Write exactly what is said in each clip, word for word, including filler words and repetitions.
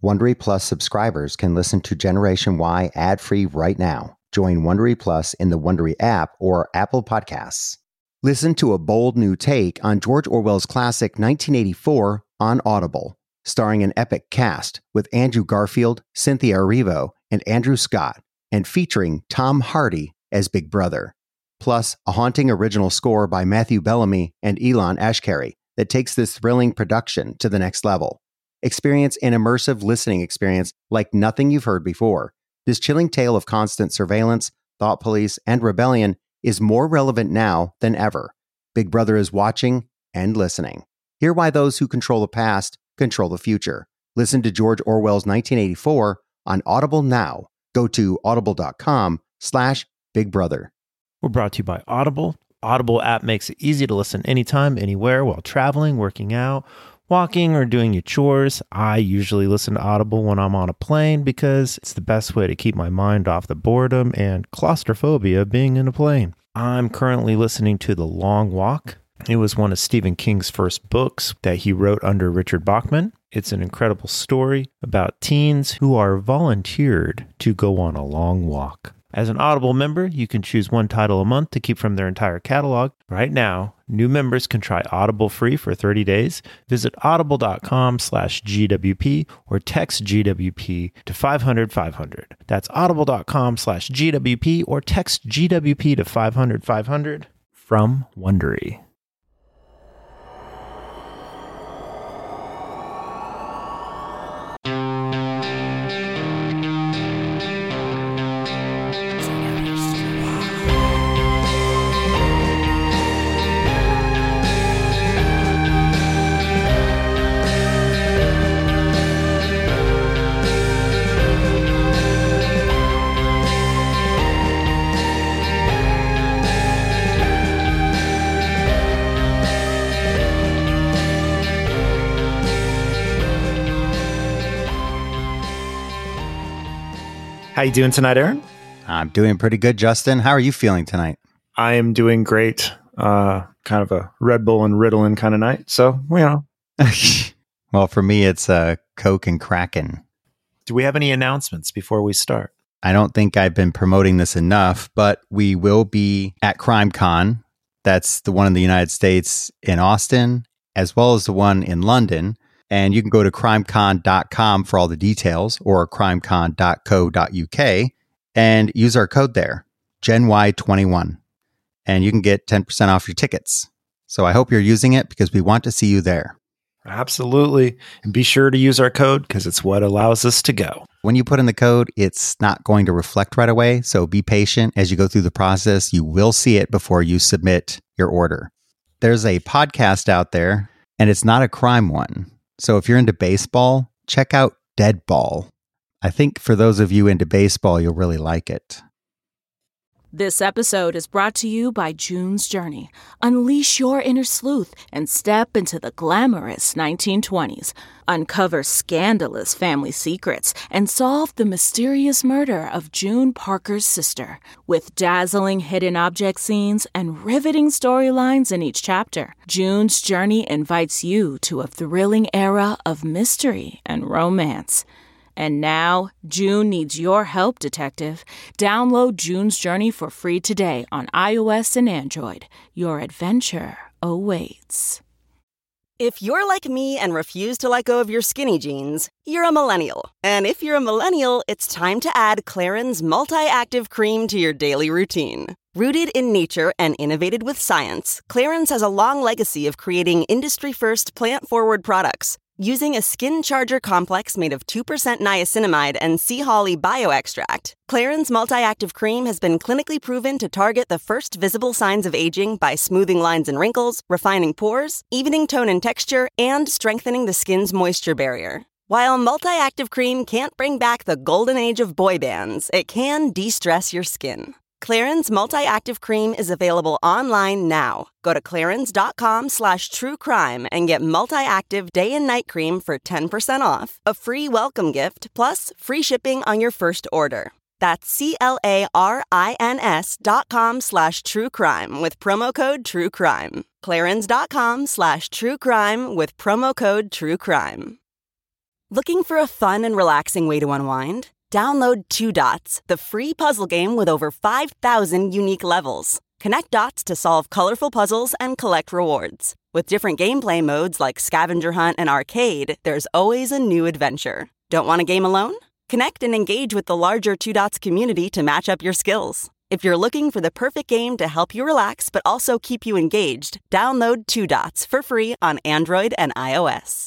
Wondery Plus subscribers can listen to Generation Y ad-free right now. Join Wondery Plus in the Wondery app or Apple Podcasts. Listen to a bold new take on George Orwell's classic nineteen eighty-four on Audible, starring an epic cast with Andrew Garfield, Cynthia Erivo, and Andrew Scott, and featuring Tom Hardy as Big Brother. Plus, a haunting original score by Matthew Bellamy and Elon Ashkari that takes this thrilling production to the next level. Experience an immersive listening experience like nothing you've heard before. This chilling tale of constant surveillance, thought police, and rebellion is more relevant now than ever. Big Brother is watching and listening. Hear why those who control the past control the future. Listen to George Orwell's nineteen eighty-four on Audible now. Go to audible.com slash Big Brother. We're brought to you by Audible. Audible app makes it easy to listen anytime, anywhere, while traveling, working out, walking, or doing your chores. I usually listen to Audible when I'm on a plane because it's the best way to keep my mind off the boredom and claustrophobia being in a plane. I'm currently listening to The Long Walk. It was one of Stephen King's first books that he wrote under Richard Bachman. It's an incredible story about teens who are volunteered to go on a long walk. As an Audible member, you can choose one title a month to keep from their entire catalog. Right now, new members can try Audible free for thirty days. Visit audible.com slash GWP or text G W P to five hundred five hundred. That's audible.com slash GWP or text G W P to five hundred five hundred from Wondery. How you doing tonight, Aaron? I'm doing pretty good, Justin. How are you feeling tonight? I am doing great. Uh, kind of a Red Bull and Ritalin kind of night. So, you know. Well, for me, it's uh, Coke and Kraken. Do we have any announcements before we start? I don't think I've been promoting this enough, but we will be at CrimeCon. That's the one in the United States in Austin, as well as the one in London. And you can go to crimecon dot com for all the details or crimecon dot co dot uk and use our code there, Gen Y twenty-one. And you can get ten percent off your tickets. So I hope you're using it because we want to see you there. Absolutely. And be sure to use our code because it's what allows us to go. When you put in the code, it's not going to reflect right away. So be patient as you go through the process. You will see it before you submit your order. There's a podcast out there, and it's not a crime one. So if you're into baseball, check out Dead Ball. I think for those of you into baseball, you'll really like it. This episode is brought to you by June's Journey. Unleash your inner sleuth and step into the glamorous nineteen twenties. Uncover scandalous family secrets and solve the mysterious murder of June Parker's sister. With dazzling hidden object scenes and riveting storylines in each chapter, June's Journey invites you to a thrilling era of mystery and romance. And now, June needs your help, detective. Download June's Journey for free today on iOS and Android. Your adventure awaits. If you're like me and refuse to let go of your skinny jeans, you're a millennial. And if you're a millennial, it's time to add Clarins Multi-Active Cream to your daily routine. Rooted in nature and innovated with science, Clarins has a long legacy of creating industry-first plant-forward products. Using a skin charger complex made of two percent niacinamide and sea holly bioextract, Clarins Multi-Active Cream has been clinically proven to target the first visible signs of aging by smoothing lines and wrinkles, refining pores, evening tone and texture, and strengthening the skin's moisture barrier. While Multi-Active Cream can't bring back the golden age of boy bands, it can de-stress your skin. Clarins Multi-Active Cream is available online now. Go to clarins.com slash true crime and get Multi-Active Day and Night Cream for ten percent off, a free welcome gift, plus free shipping on your first order. That's C-L-A-R-I-N-S dot com slash true crime with promo code true crime. Clarins.com slash true crime with promo code true crime. Looking for a fun and relaxing way to unwind? Download Two Dots, the free puzzle game with over five thousand unique levels. Connect dots to solve colorful puzzles and collect rewards. With different gameplay modes like scavenger hunt and arcade, there's always a new adventure. Don't want a game alone? Connect and engage with the larger Two Dots community to match up your skills. If you're looking for the perfect game to help you relax but also keep you engaged, download Two Dots for free on Android and iOS.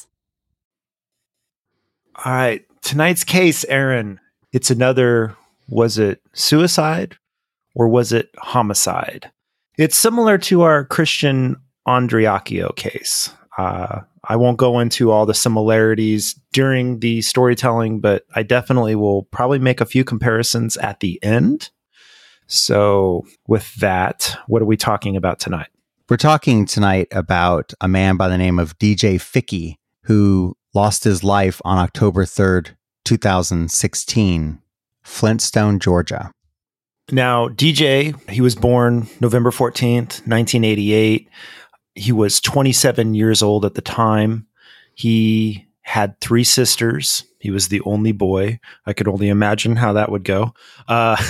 All right. Tonight's case, Aaron, it's another, was it suicide or was it homicide? It's similar to our Christian Andreacchio case. Uh, I won't go into all the similarities during the storytelling, but I definitely will probably make a few comparisons at the end. So with that, what are we talking about tonight? We're talking tonight about a man by the name of D J Fickey, who lost his life on October third, two thousand sixteen, Flintstone, Georgia. Now, D J, he was born November fourteenth, nineteen eighty-eight. He was twenty-seven years old at the time. He had three sisters. He was the only boy. I could only imagine how that would go. Uh,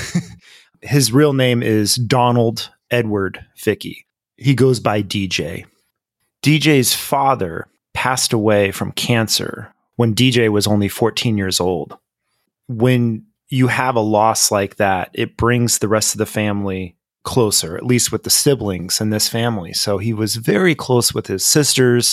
his real name is Donald Edward Fickey. He goes by D J. D J's father passed away from cancer when D J was only fourteen years old. When you have a loss like that, it brings the rest of the family closer, at least with the siblings in this family. So he was very close with his sisters,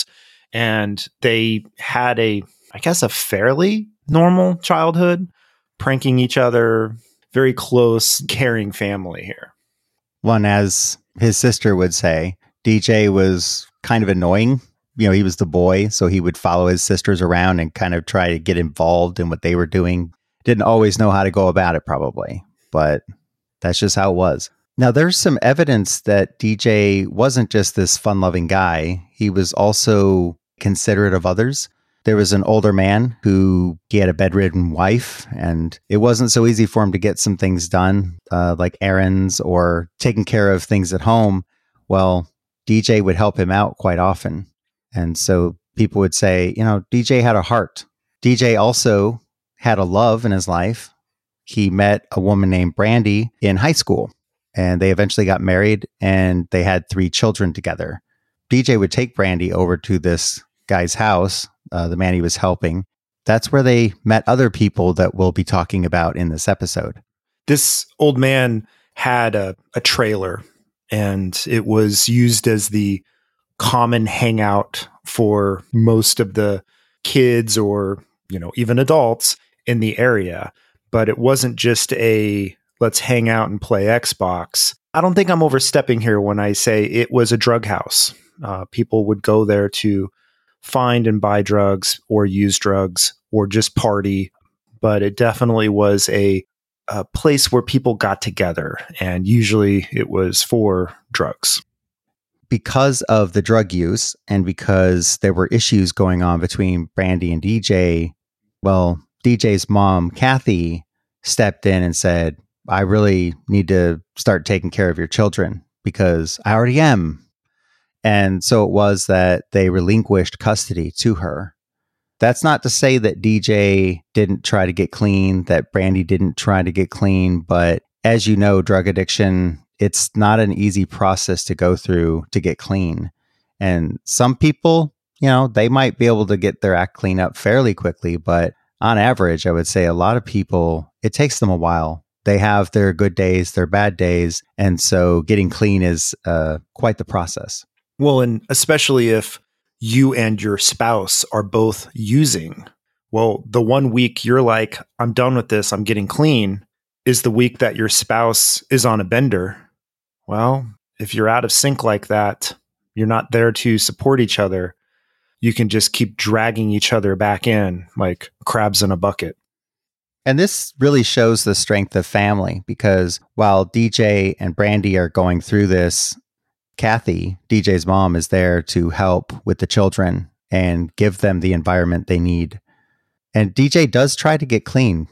and they had a, I guess, a fairly normal childhood, pranking each other, very close, caring family here. One, as his sister would say, D J was kind of annoying. You know, he was the boy, so he would follow his sisters around and kind of try to get involved in what they were doing. Didn't always know how to go about it, probably, but that's just how it was. Now, there's some evidence that D J wasn't just this fun-loving guy. He was also considerate of others. There was an older man who, he had a bedridden wife, and it wasn't so easy for him to get some things done, uh, like errands or taking care of things at home. Well, D J would help him out quite often. And so people would say, you know, D J had a heart. D J also had a love in his life. He met a woman named Brandy in high school, and they eventually got married, and they had three children together. D J would take Brandy over to this guy's house, uh, the man he was helping. That's where they met other people that we'll be talking about in this episode. This old man had a, a trailer, and it was used as the common hangout for most of the kids or, you know, even adults in the area. But it wasn't just a let's hang out and play Xbox. I don't think I'm overstepping here when I say it was a drug house. Uh, people would go there to find and buy drugs or use drugs or just party. But it definitely was a, a place where people got together, and usually it was for drugs. Because of the drug use and because there were issues going on between Brandy and D J, well, D J's mom, Kathy, stepped in and said, I really need to start taking care of your children because I already am. And so it was that they relinquished custody to her. That's not to say that D J didn't try to get clean, that Brandy didn't try to get clean, but as you know, drug addiction, it's not an easy process to go through to get clean. And some people, you know, they might be able to get their act clean up fairly quickly, but on average, I would say a lot of people, it takes them a while. They have their good days, their bad days. And so getting clean is uh, quite the process. Well, and especially if you and your spouse are both using, well, the one week you're like, I'm done with this, I'm getting clean, is the week that your spouse is on a bender. Well, if you're out of sync like that, you're not there to support each other. You can just keep dragging each other back in like crabs in a bucket. And this really shows the strength of family, because while D J and Brandy are going through this, Kathy, D J's mom, is there to help with the children and give them the environment they need. And D J does try to get clean.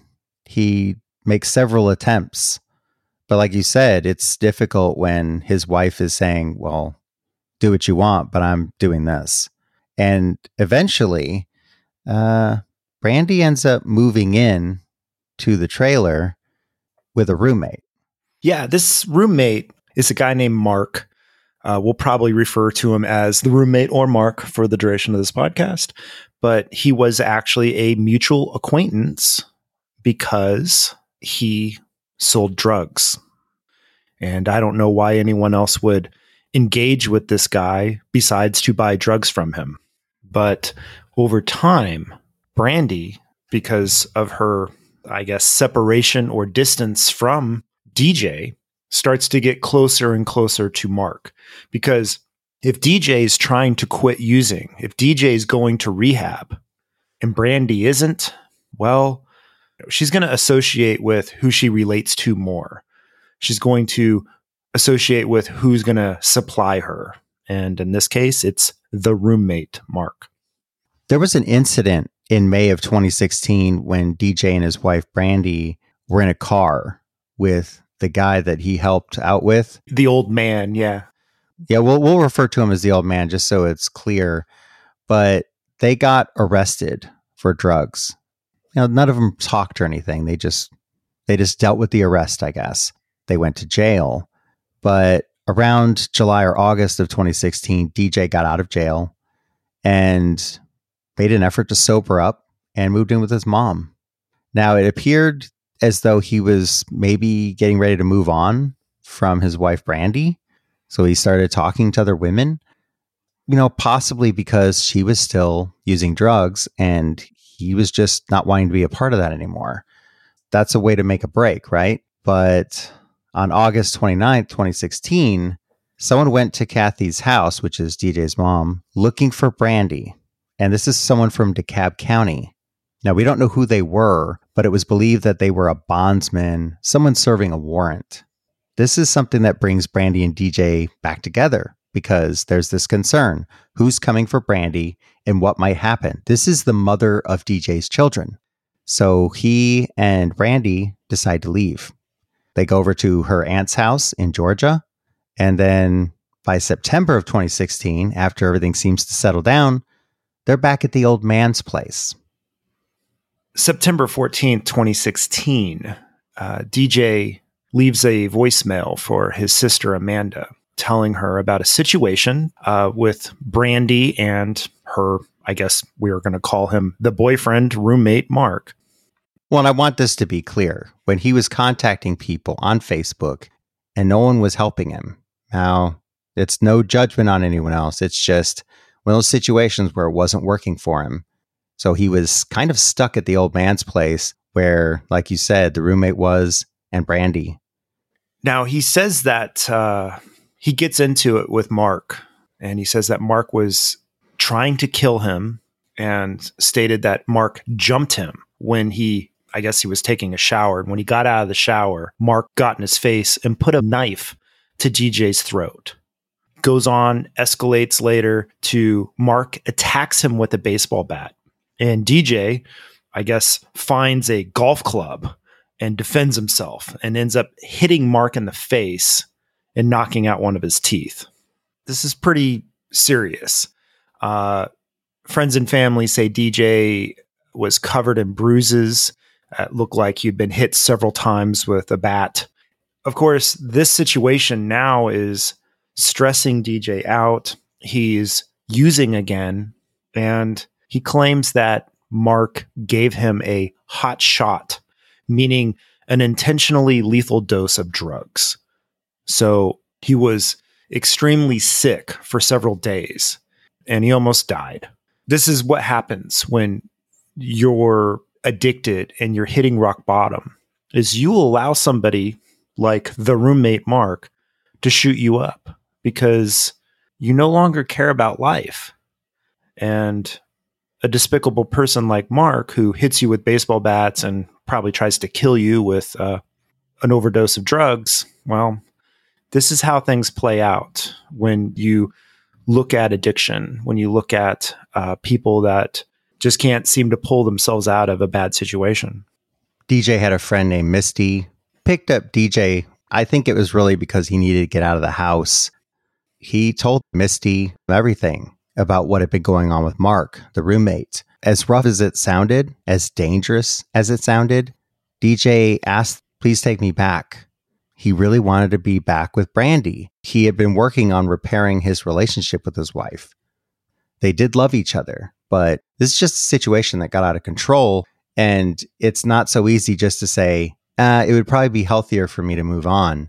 He makes several attempts. But like you said, it's difficult when his wife is saying, well, do what you want, but I'm doing this. And eventually, uh, Brandy ends up moving in to the trailer with a roommate. Yeah, this roommate is a guy named Mark. Uh, we'll probably refer to him as the roommate or Mark for the duration of this podcast. But he was actually a mutual acquaintance because he sold drugs. And I don't know why anyone else would engage with this guy besides to buy drugs from him. But over time, Brandy, because of her, I guess, separation or distance from D J, starts to get closer and closer to Mark. Because if D J is trying to quit using, if D J is going to rehab and Brandy isn't, well, she's going to associate with who she relates to more. She's going to associate with who's going to supply her. And in this case, it's the roommate, Mark. There was an incident in May of twenty sixteen when D J and his wife, Brandy, were in a car with the guy that he helped out with. The old man, yeah. Yeah, we'll, we'll refer to him as the old man just so it's clear. But they got arrested for drugs. You know, none of them talked or anything. They just they just dealt with the arrest, I guess. They went to jail. But around July or August of twenty sixteen, D J got out of jail and made an effort to sober up and moved in with his mom. Now, it appeared as though he was maybe getting ready to move on from his wife, Brandy. So he started talking to other women, you know, possibly because she was still using drugs and he was just not wanting to be a part of that anymore. That's a way to make a break, right? But on August twenty-ninth, twenty sixteen, someone went to Kathy's house, which is D J's mom, looking for Brandy. And this is someone from DeKalb County. Now, we don't know who they were, but it was believed that they were a bondsman, someone serving a warrant. This is something that brings Brandy and D J back together because there's this concern. Who's coming for Brandy and what might happen? This is the mother of D J's children. So he and Brandy decide to leave. They go over to her aunt's house in Georgia. And then by September of twenty sixteen, after everything seems to settle down, they're back at the old man's place. September fourteenth, twenty sixteen, uh, D J leaves a voicemail for his sister, Amanda, telling her about a situation uh, with Brandy and her, I guess we are going to call him the boyfriend, roommate, Mark. Well, and I want this to be clear. When he was contacting people on Facebook and no one was helping him. Now, it's no judgment on anyone else. It's just one of those situations where it wasn't working for him. So he was kind of stuck at the old man's place where, like you said, the roommate was and Brandy. Now, he says that uh, he gets into it with Mark, and he says that Mark was trying to kill him and stated that Mark jumped him when he, I guess he was taking a shower. And when he got out of the shower, Mark got in his face and put a knife to D J's throat. Goes on, escalates later to Mark attacks him with a baseball bat. And D J, I guess, finds a golf club and defends himself and ends up hitting Mark in the face and knocking out one of his teeth. This is pretty serious. Uh, friends and family say D J was covered in bruises. It looked like he'd been hit several times with a bat. Of course, this situation now is stressing D J out. He's using again, and he claims that Mark gave him a hot shot, meaning an intentionally lethal dose of drugs. So he was extremely sick for several days, and he almost died. This is what happens when you're addicted and you're hitting rock bottom, is you allow somebody like the roommate Mark to shoot you up because you no longer care about life. And a despicable person like Mark, who hits you with baseball bats and probably tries to kill you with uh, an overdose of drugs, well, this is how things play out when you look at addiction, when you look at uh, people that just can't seem to pull themselves out of a bad situation. D J had a friend named Misty, picked up D J. I think it was really because he needed to get out of the house. He told Misty everything about what had been going on with Mark, the roommate. As rough as it sounded, as dangerous as it sounded, D J asked, "Please take me back." He really wanted to be back with Brandy. He had been working on repairing his relationship with his wife. They did love each other, but this is just a situation that got out of control. And it's not so easy just to say, uh, it would probably be healthier for me to move on.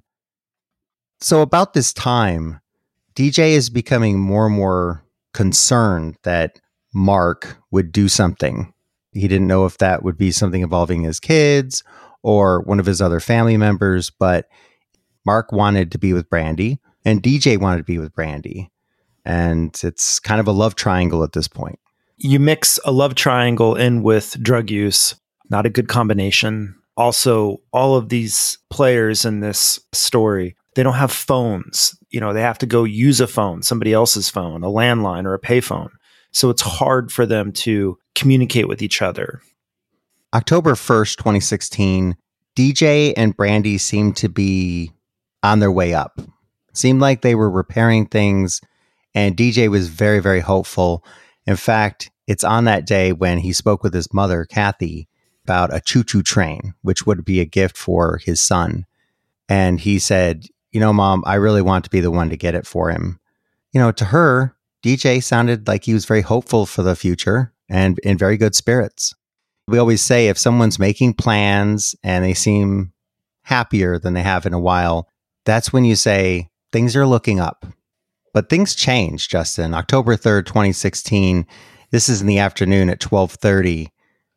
So about this time, D J is becoming more and more concerned that Mark would do something. He didn't know if that would be something involving his kids or one of his other family members, but Mark wanted to be with Brandy and D J wanted to be with Brandy. And it's kind of a love triangle at this point. You mix a love triangle in with drug use, not a good combination. Also, all of these players in this story, they don't have phones. You know, they have to go use a phone, somebody else's phone, a landline or a payphone. So it's hard for them to communicate with each other. October first, twenty sixteen, D J and Brandy seemed to be on their way up. Seemed like they were repairing things, and D J was very, very hopeful. In fact, it's on that day when he spoke with his mother, Kathy, about a choo-choo train, which would be a gift for his son. And he said, you know, Mom, I really want to be the one to get it for him. You know, to her, D J sounded like he was very hopeful for the future and in very good spirits. We always say if someone's making plans and they seem happier than they have in a while, that's when you say things are looking up. But things change, Justin. October third, twenty sixteen, this is in the afternoon at twelve thirty.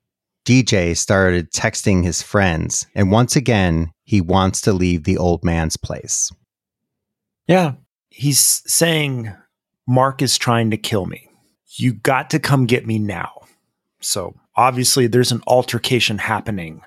D J started texting his friends, and once again, he wants to leave the old man's place. Yeah, he's saying, Mark is trying to kill me. You got to come get me now. So obviously there's an altercation happening.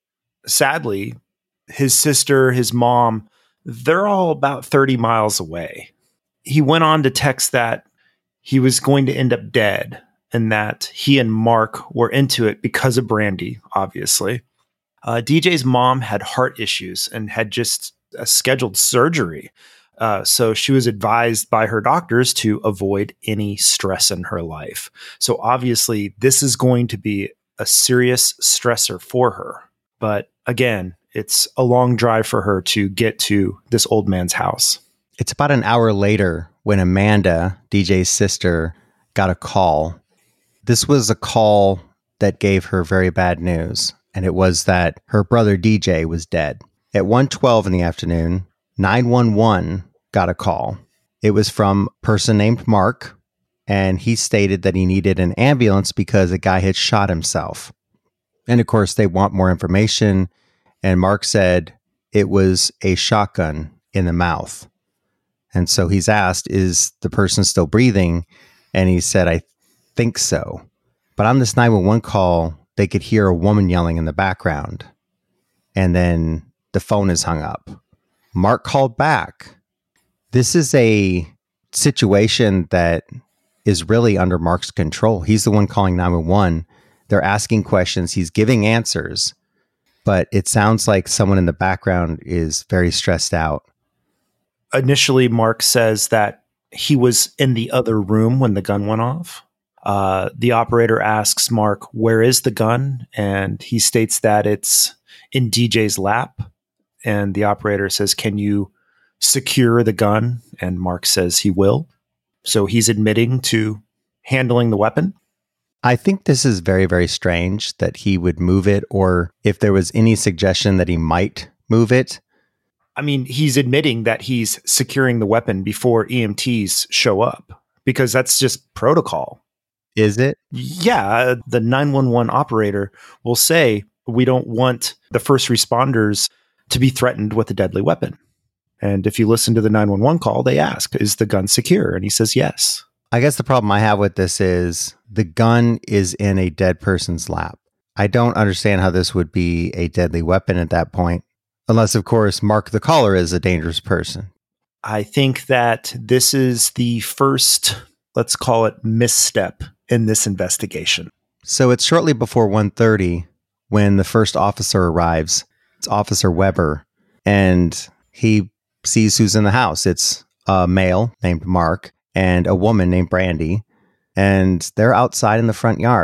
Sadly, his sister, his mom, they're all about thirty miles away. He went on to text that he was going to end up dead and that he and Mark were into it because of Brandy, obviously. Uh, D J's mom had heart issues and had just uh, scheduled surgery. Uh, so she was advised by her doctors to avoid any stress in her life. So obviously this is going to be a serious stressor for her. But again, it's a long drive for her to get to this old man's house. It's about an hour later when Amanda, D J's sister, got a call. This was a call that gave her very bad news, and it was that her brother D J was dead. At one twelve in the afternoon, nine one one got a call. It was from a person named Mark, and he stated that he needed an ambulance because a guy had shot himself. And of course, they want more information, and Mark said it was a shotgun in the mouth. And so he's asked, is the person still breathing? And he said, I think so. But on this nine one one call, they could hear a woman yelling in the background. And then the phone is hung up. Mark called back. This is a situation that is really under Mark's control. He's the one calling nine one one. They're asking questions. He's giving answers. But it sounds like someone in the background is very stressed out. Initially, Mark says that he was in the other room when the gun went off. Uh, the operator asks Mark, where is the gun? And he states that it's in D J's lap. And the operator says, can you secure the gun? And Mark says he will. So he's admitting to handling the weapon. I think this is very, very strange that he would move it, or if there was any suggestion that he might move it. I mean, he's admitting that he's securing the weapon before E M Ts show up because that's just protocol. Is it? Yeah. The nine one one operator will say, we don't want the first responders to be threatened with a deadly weapon. And if you listen to the nine one one call, they ask, is the gun secure? And he says, yes. I guess the problem I have with this is the gun is in a dead person's lap. I don't understand how this would be a deadly weapon at that point. Unless, of course, Mark the caller is a dangerous person. I think that this is the first, let's call it, misstep in this investigation. So it's shortly before one thirty when the first officer arrives. It's Officer Weber, and he sees who's in the house. It's a male named Mark and a woman named Brandy, and they're outside in the front yard.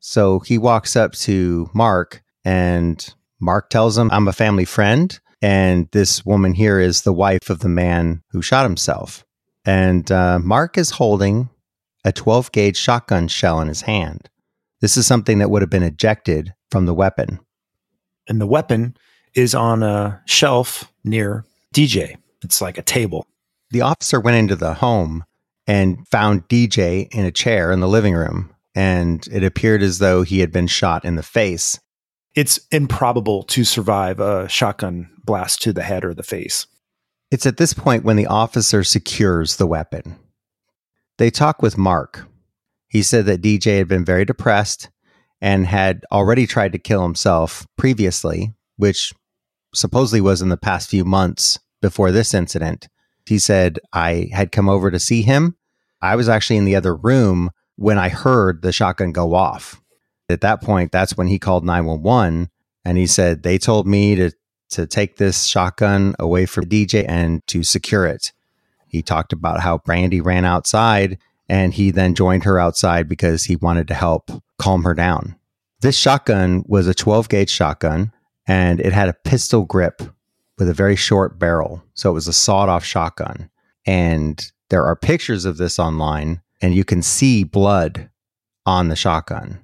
So he walks up to Mark, and Mark tells him, I'm a family friend, and this woman here is the wife of the man who shot himself. And uh, Mark is holding a twelve gauge shotgun shell in his hand. This is something that would have been ejected from the weapon. And the weapon is on a shelf near D J. It's like a table. The officer went into the home and found D J in a chair in the living room, and it appeared as though he had been shot in the face. It's improbable to survive a shotgun blast to the head or the face. It's at this point when the officer secures the weapon. They talk with Mark. He said that D J had been very depressed and had already tried to kill himself previously, which supposedly was in the past few months before this incident. He said, I had come over to see him. I was actually in the other room when I heard the shotgun go off. At that point, that's when he called nine one one, and he said, they told me to, to take this shotgun away from D J and to secure it. He talked about how Brandy ran outside, and he then joined her outside because he wanted to help calm her down. This shotgun was a twelve gauge shotgun, and it had a pistol grip with a very short barrel. So it was a sawed-off shotgun. And there are pictures of this online, and you can see blood on the shotgun.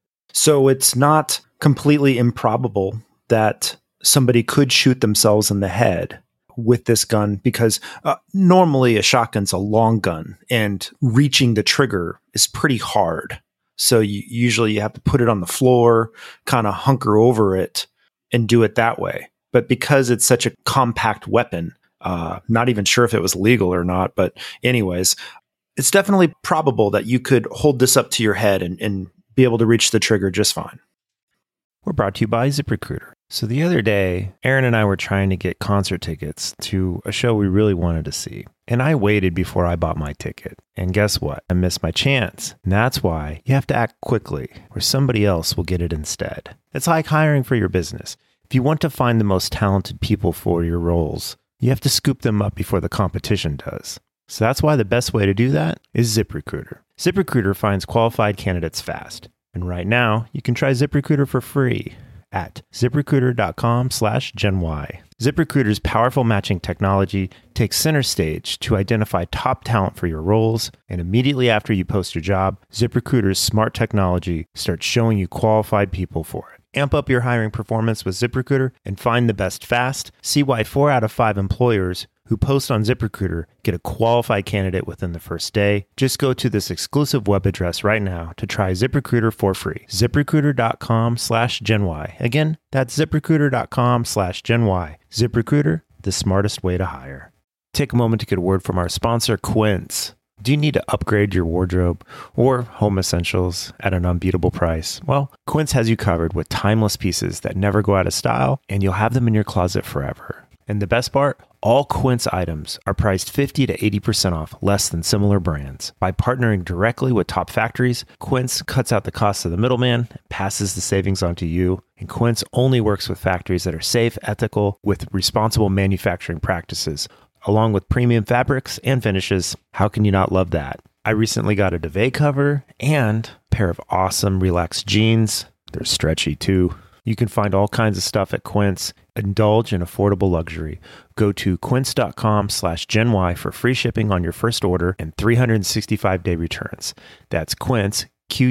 So it's not completely improbable that somebody could shoot themselves in the head with this gun, because uh, normally a shotgun's a long gun and reaching the trigger is pretty hard. So you, usually you have to put it on the floor, kind of hunker over it and do it that way. But because it's such a compact weapon, uh, not even sure if it was legal or not, but anyways, it's definitely probable that you could hold this up to your head and, and be able to reach the trigger just fine. We're brought to you by ZipRecruiter. So the other day, Aaron and I were trying to get concert tickets to a show we really wanted to see. And I waited before I bought my ticket. And guess what? I missed my chance. And that's why you have to act quickly, or somebody else will get it instead. It's like hiring for your business. If you want to find the most talented people for your roles, you have to scoop them up before the competition does. So that's why the best way to do that is ZipRecruiter. ZipRecruiter finds qualified candidates fast. And right now, you can try ZipRecruiter for free at ZipRecruiter.com slash GenY. ZipRecruiter's powerful matching technology takes center stage to identify top talent for your roles, and immediately after you post your job, ZipRecruiter's smart technology starts showing you qualified people for it. Amp up your hiring performance with ZipRecruiter and find the best fast. See why four out of five employers who post on ZipRecruiter get a qualified candidate within the first day. Just go to this exclusive web address right now to try ZipRecruiter for free. ZipRecruiter.com slash GenY. Again, that's ZipRecruiter.com slash GenY. ZipRecruiter, the smartest way to hire. Take a moment to get a word from our sponsor, Quince. Do you need to upgrade your wardrobe or home essentials at an unbeatable price? Well, Quince has you covered with timeless pieces that never go out of style, and you'll have them in your closet forever. And the best part? All Quince items are priced fifty to eighty percent off less than similar brands. By partnering directly with top factories, Quince cuts out the cost of the middleman and passes the savings on to you. And Quince only works with factories that are safe, ethical, with responsible manufacturing practices, along with premium fabrics and finishes. How can you not love that? I recently got a duvet cover and a pair of awesome relaxed jeans. They're stretchy too. You can find all kinds of stuff at Quince. Indulge in affordable luxury. Go to quince.com slash GenY for free shipping on your first order and three hundred sixty-five day returns. That's Quince,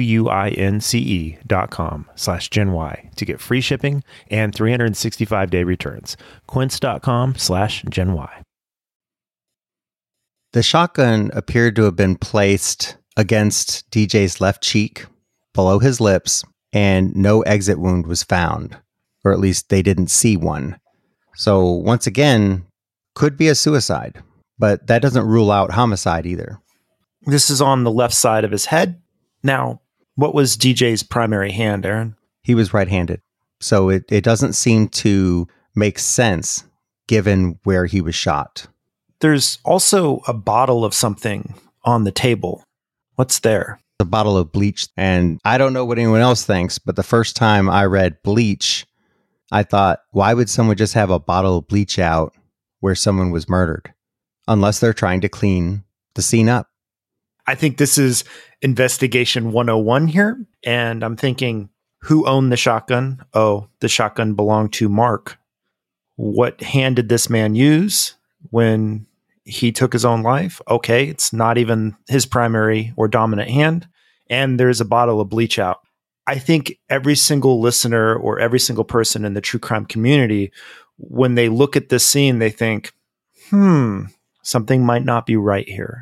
Q-U-I-N-C-E dot com slash GenY to get free shipping and three hundred sixty-five day returns. Quince.com slash GenY. The shotgun appeared to have been placed against D J's left cheek, below his lips, and no exit wound was found, or at least they didn't see one. So once again, could be a suicide, but that doesn't rule out homicide either. This is on the left side of his head. Now, what was D J's primary hand, Aaron? He was right-handed. So it, it doesn't seem to make sense given where he was shot. There's also a bottle of something on the table. What's there? A bottle of bleach. And I don't know what anyone else thinks, but the first time I read bleach, I thought, why would someone just have a bottle of bleach out where someone was murdered? Unless they're trying to clean the scene up. I think this is investigation one oh one here. And I'm thinking, who owned the shotgun? Oh, the shotgun belonged to Mark. What hand did this man use when he took his own life? Okay, it's not even his primary or dominant hand. And there's a bottle of bleach out. I think every single listener or every single person in the true crime community, when they look at this scene, they think, hmm, something might not be right here.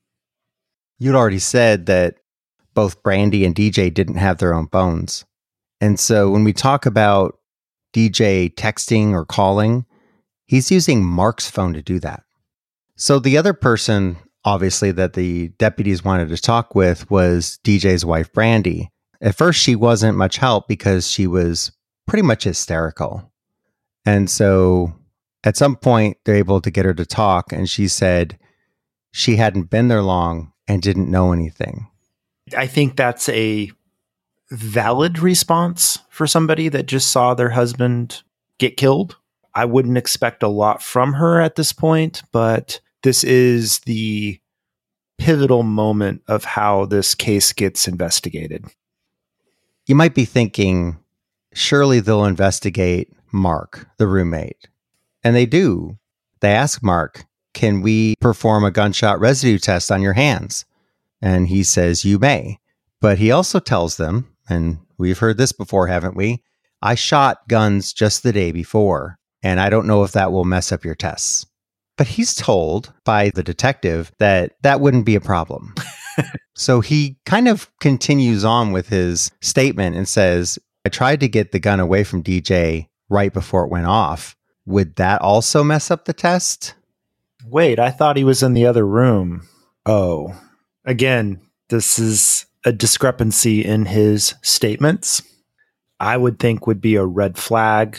You'd already said that both Brandy and D J didn't have their own phones. And so when we talk about D J texting or calling, he's using Mark's phone to do that. So the other person, obviously, that the deputies wanted to talk with was D J's wife, Brandy. At first, she wasn't much help because she was pretty much hysterical. And so at some point, they're able to get her to talk. And she said she hadn't been there long and didn't know anything. I think that's a valid response for somebody that just saw their husband get killed. I wouldn't expect a lot from her at this point, but this is the pivotal moment of how this case gets investigated. You might be thinking, surely they'll investigate Mark, the roommate. And they do. They ask Mark, can we perform a gunshot residue test on your hands? And he says, you may. But he also tells them, and we've heard this before, haven't we? I shot guns just the day before, and I don't know if that will mess up your tests. But he's told by the detective that that wouldn't be a problem. So he kind of continues on with his statement and says, I tried to get the gun away from D J right before it went off. Would that also mess up the test? Wait, I thought he was in the other room. Oh, again, this is a discrepancy in his statements. I would think would be a red flag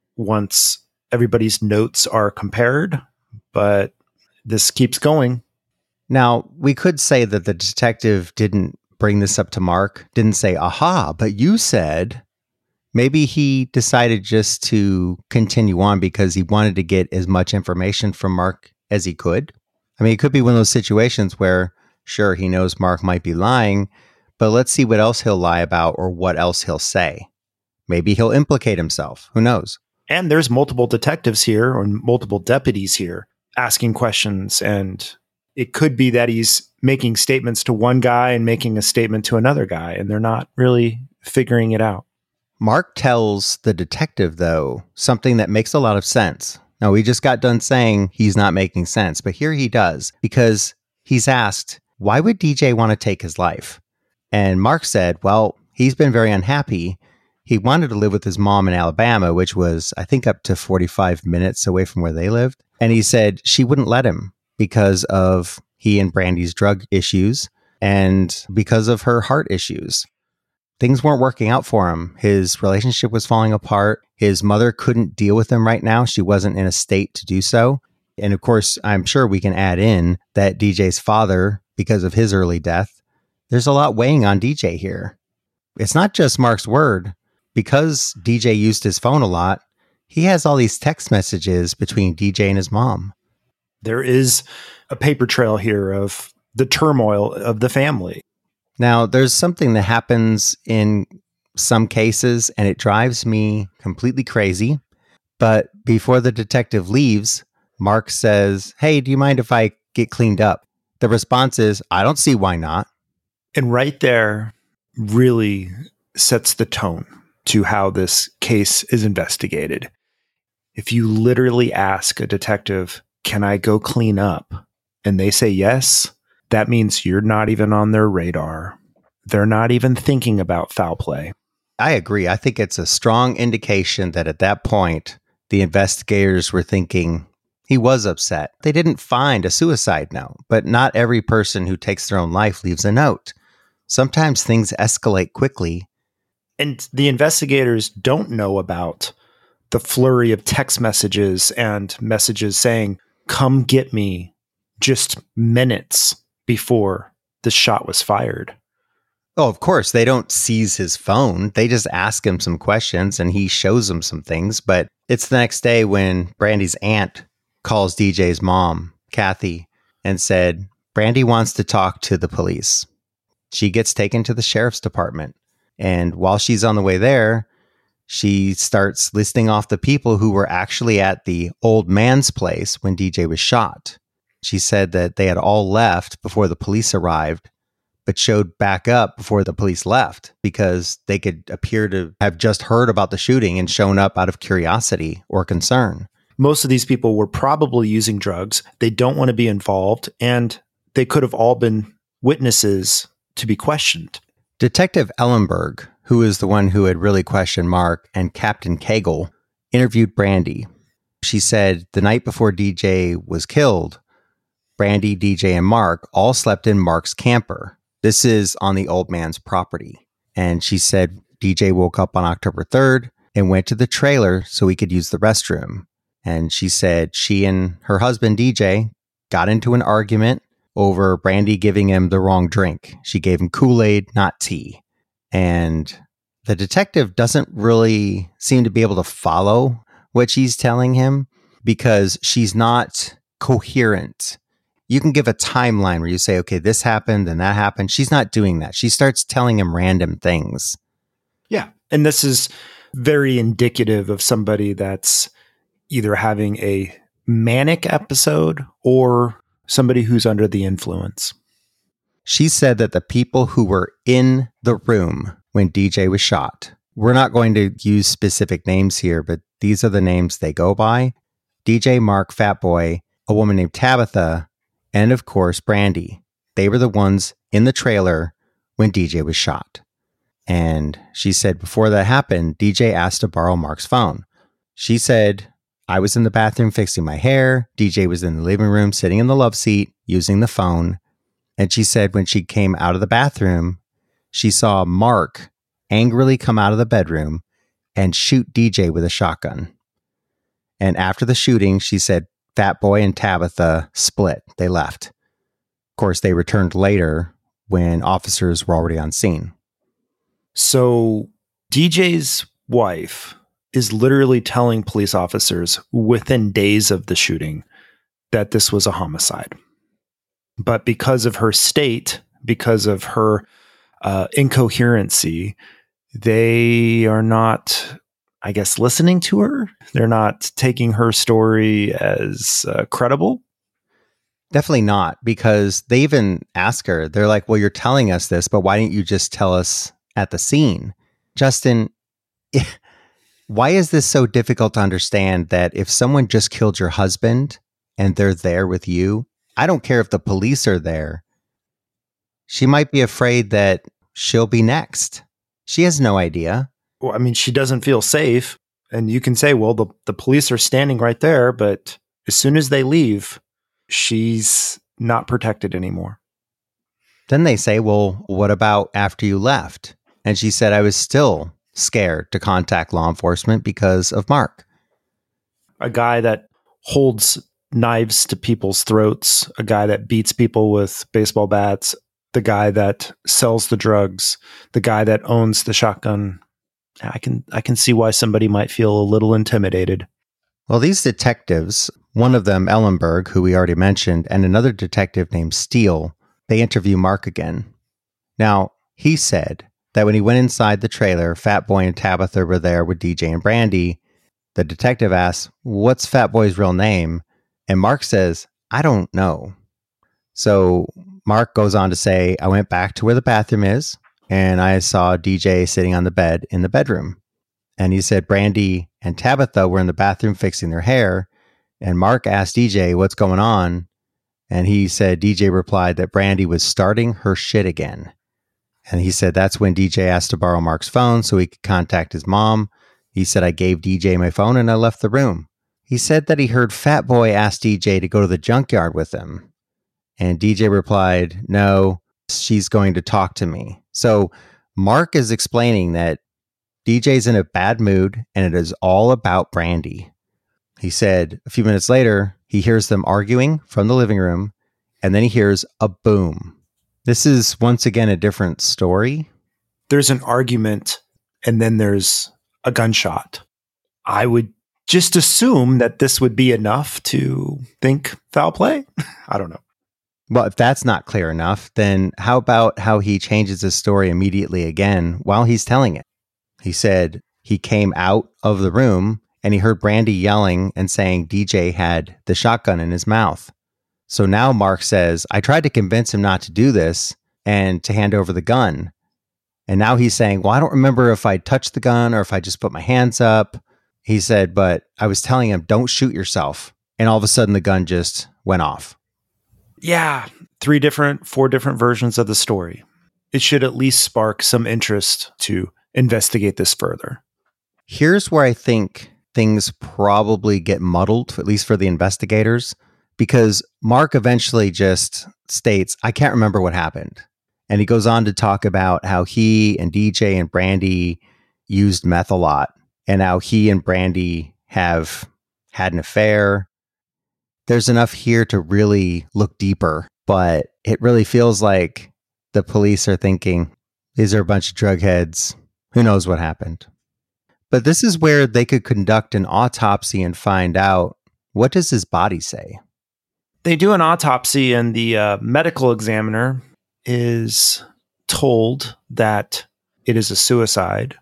once everybody's notes are compared, but this keeps going. Now, we could say that the detective didn't bring this up to Mark, didn't say, aha, but you said. Maybe he decided just to continue on because he wanted to get as much information from Mark as he could. I mean, it could be one of those situations where, sure, he knows Mark might be lying, but let's see what else he'll lie about or what else he'll say. Maybe he'll implicate himself. Who knows? And there's multiple detectives here or multiple deputies here asking questions, and it could be that he's making statements to one guy and making a statement to another guy, and they're not really figuring it out. Mark tells the detective, though, something that makes a lot of sense. Now, we just got done saying he's not making sense, but here he does, because he's asked, why would D J want to take his life? And Mark said, well, he's been very unhappy. He wanted to live with his mom in Alabama, which was, I think, up to forty-five minutes away from where they lived. And he said she wouldn't let him because of he and Brandy's drug issues and because of her heart issues. Things weren't working out for him. His relationship was falling apart. His mother couldn't deal with him right now. She wasn't in a state to do so. And of course, I'm sure we can add in that D J's father, because of his early death, there's a lot weighing on D J here. It's not just Mark's word. Because D J used his phone a lot, he has all these text messages between D J and his mom. There is a paper trail here of the turmoil of the family. Now, there's something that happens in some cases, and it drives me completely crazy. But before the detective leaves, Mark says, hey, do you mind if I get cleaned up? The response is, I don't see why not. And right there really sets the tone to how this case is investigated. If you literally ask a detective, can I go clean up? And they say yes, that means you're not even on their radar. They're not even thinking about foul play. I agree. I think it's a strong indication that at that point, the investigators were thinking he was upset. They didn't find a suicide note, but not every person who takes their own life leaves a note. Sometimes things escalate quickly. And the investigators don't know about the flurry of text messages and messages saying, come get me, just minutes before the shot was fired. Oh, of course, they don't seize his phone. They just ask him some questions and he shows them some things. But it's the next day when Brandy's aunt calls D J's mom, Kathy, and said, Brandy wants to talk to the police. She gets taken to the sheriff's department. And while she's on the way there, she starts listing off the people who were actually at the old man's place when D J was shot. She said that they had all left before the police arrived, but showed back up before the police left because they could appear to have just heard about the shooting and shown up out of curiosity or concern. Most of these people were probably using drugs. They don't want to be involved, and they could have all been witnesses to be questioned. Detective Ellenberg, who is the one who had really questioned Mark, and Captain Cagle interviewed Brandy. She said the night before D J was killed, Brandy, D J, and Mark all slept in Mark's camper. This is on the old man's property. And she said D J woke up on October third and went to the trailer so he could use the restroom. And she said she and her husband, D J, got into an argument over Brandy giving him the wrong drink. She gave him Kool-Aid, not tea. And the detective doesn't really seem to be able to follow what she's telling him because she's not coherent. You can give a timeline where you say, okay, this happened and that happened. She's not doing that. She starts telling him random things. Yeah. And this is very indicative of somebody that's either having a manic episode or somebody who's under the influence. She said that the people who were in the room when D J was shot, we're not going to use specific names here, but these are the names they go by. D J, Mark, Fatboy, a woman named Tabitha, and of course, Brandy. They were the ones in the trailer when D J was shot. And she said before that happened, D J asked to borrow Mark's phone. She said, I was in the bathroom fixing my hair. D J was in the living room sitting in the love seat using the phone. And she said when she came out of the bathroom, she saw Mark angrily come out of the bedroom and shoot D J with a shotgun. And after the shooting, she said Fatboy and Tabitha split. They left. Of course, they returned later when officers were already on scene. So D J's wife is literally telling police officers within days of the shooting that this was a homicide. But because of her state, because of her uh, incoherency, they are not, I guess, listening to her. They're not taking her story as uh, credible. Definitely not, because they even ask her, they're like, well, you're telling us this, but why didn't you just tell us at the scene? Justin, why is this so difficult to understand that if someone just killed your husband and they're there with you, I don't care if the police are there, she might be afraid that she'll be next. She has no idea. Well, I mean, she doesn't feel safe. And you can say, well, the, the police are standing right there, but as soon as they leave, she's not protected anymore. Then they say, well, what about after you left? And she said, I was still scared to contact law enforcement because of Mark. A guy that holds knives to people's throats, a guy that beats people with baseball bats, the guy that sells the drugs, the guy that owns the shotgun. I can I can see why somebody might feel a little intimidated. Well, these detectives, one of them, Ellenberg, who we already mentioned, and another detective named Steele, they interview Mark again. Now, he said that when he went inside the trailer, Fatboy and Tabitha were there with D J and Brandy. The detective asks, what's Fatboy's real name? And Mark says, I don't know. So Mark goes on to say, I went back to where the bathroom is, and I saw D J sitting on the bed in the bedroom. And he said Brandy and Tabitha were in the bathroom fixing their hair. And Mark asked D J, what's going on? And he said D J replied that Brandy was starting her shit again. And he said that's when D J asked to borrow Mark's phone so he could contact his mom. He said, I gave D J my phone and I left the room. He said that he heard Fatboy ask D J to go to the junkyard with him. And D J replied, no, she's going to talk to me. So Mark is explaining that D J's in a bad mood and it is all about Brandy. He said a few minutes later, he hears them arguing from the living room, and then he hears a boom. This is once again a different story. There's an argument and then there's a gunshot. I would just assume that this would be enough to think foul play. I don't know. Well, if that's not clear enough, then how about how he changes his story immediately again while he's telling it? He said he came out of the room and he heard Brandy yelling and saying D J had the shotgun in his mouth. So now Mark says, I tried to convince him not to do this and to hand over the gun. And now he's saying, well, I don't remember if I touched the gun or if I just put my hands up. He said, but I was telling him, don't shoot yourself. And all of a sudden the gun just went off. Yeah, three different, four different versions of the story. It should at least spark some interest to investigate this further. Here's where I think things probably get muddled, at least for the investigators, because Mark eventually just states, I can't remember what happened. And he goes on to talk about how he and D J and Brandy used meth a lot and how he and Brandy have had an affair. There's enough here to really look deeper, but it really feels like the police are thinking, these are a bunch of drug heads. Who knows what happened? But this is where they could conduct an autopsy and find out, what does his body say? They do an autopsy and the uh, medical examiner is told that it is a suicide.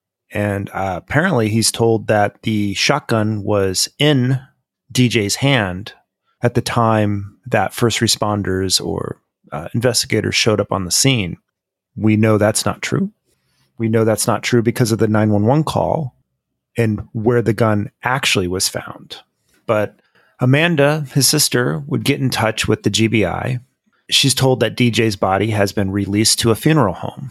And uh, apparently he's told that the shotgun was in D J's hand at the time that first responders or uh, investigators showed up on the scene. We know that's not true. We know that's not true because of the nine one one call and where the gun actually was found. But Amanda, his sister, would get in touch with the G B I. She's told that D J's body has been released to a funeral home.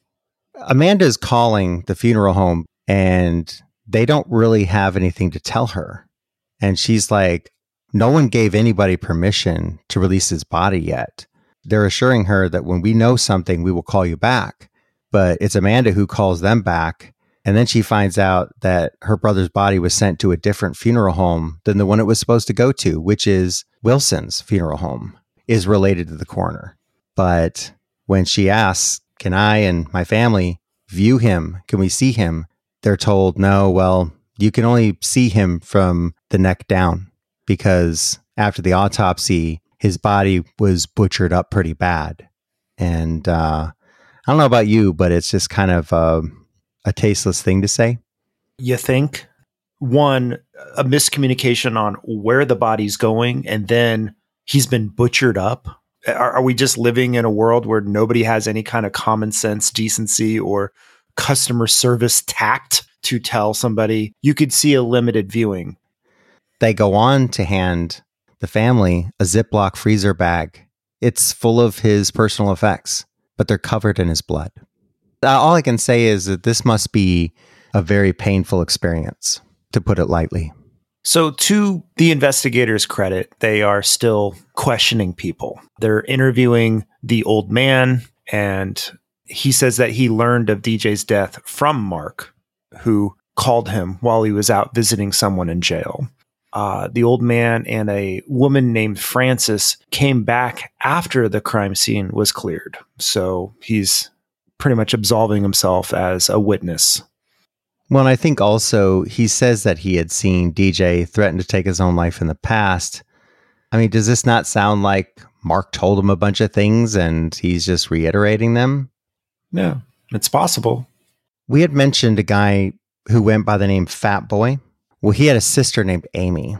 Amanda's calling the funeral home and they don't really have anything to tell her. And she's like, no one gave anybody permission to release his body yet. They're assuring her that when we know something, we will call you back. But it's Amanda who calls them back. And then she finds out that her brother's body was sent to a different funeral home than the one it was supposed to go to, which is Wilson's funeral home, is related to the coroner. But when she asks, can I and my family view him? Can we see him? They're told, no, well, you can only see him from the neck down because after the autopsy, his body was butchered up pretty bad. And uh, I don't know about you, but it's just kind of uh, a tasteless thing to say. You think? One, a miscommunication on where the body's going, and then he's been butchered up. Are, are we just living in a world where nobody has any kind of common sense, decency, or customer service tact to tell somebody you could see a limited viewing? They go on to hand the family a Ziploc freezer bag. It's full of his personal effects, but they're covered in his blood. Uh, all I can say is that this must be a very painful experience, to put it lightly. So to the investigators' credit, they are still questioning people. They're interviewing the old man, and he says that he learned of D J's death from Mark, who called him while he was out visiting someone in jail. Uh, the old man and a woman named Frances came back after the crime scene was cleared. So he's pretty much absolving himself as a witness. Well, and I think also he says that he had seen D J threaten to take his own life in the past. I mean, does this not sound like Mark told him a bunch of things and he's just reiterating them? Yeah, it's possible. We had mentioned a guy who went by the name Fat Boy. Well, he had a sister named Amy,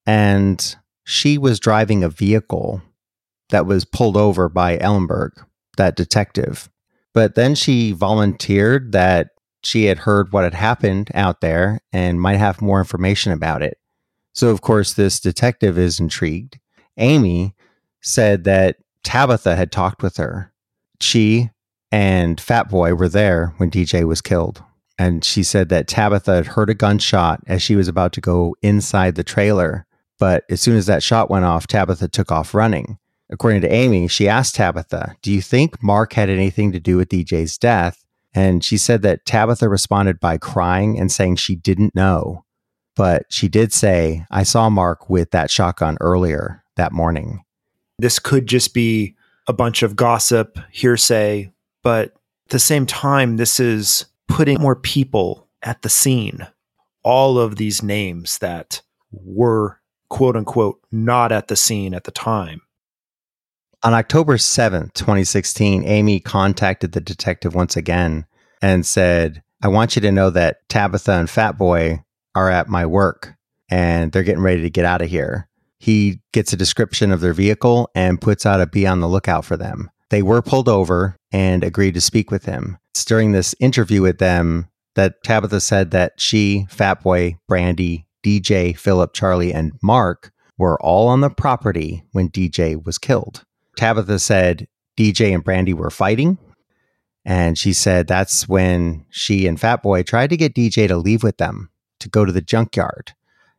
and she was driving a vehicle that was pulled over by Ellenberg, that detective. But then she volunteered that she had heard what had happened out there and might have more information about it. So, of course, this detective is intrigued. Amy said that Tabitha had talked with her. She and Fat Boy were there when D J was killed. And she said that Tabitha had heard a gunshot as she was about to go inside the trailer. But as soon as that shot went off, Tabitha took off running. According to Amy, she asked Tabitha, do you think Mark had anything to do with D J's death? And she said that Tabitha responded by crying and saying she didn't know. But she did say, I saw Mark with that shotgun earlier that morning. This could just be a bunch of gossip, hearsay, but at the same time, this is putting more people at the scene. All of these names that were, quote unquote, not at the scene at the time. On October seventh, twenty sixteen, Amy contacted the detective once again and said, I want you to know that Tabitha and Fat Boy are at my work and they're getting ready to get out of here. He gets a description of their vehicle and puts out a be on the lookout for them. They were pulled over and agreed to speak with him. It's during this interview with them that Tabitha said that she, Fat Boy, Brandy, D J, Philip, Charlie, and Mark were all on the property when D J was killed. Tabitha said D J and Brandy were fighting, and she said that's when she and Fat Boy tried to get D J to leave with them to go to the junkyard.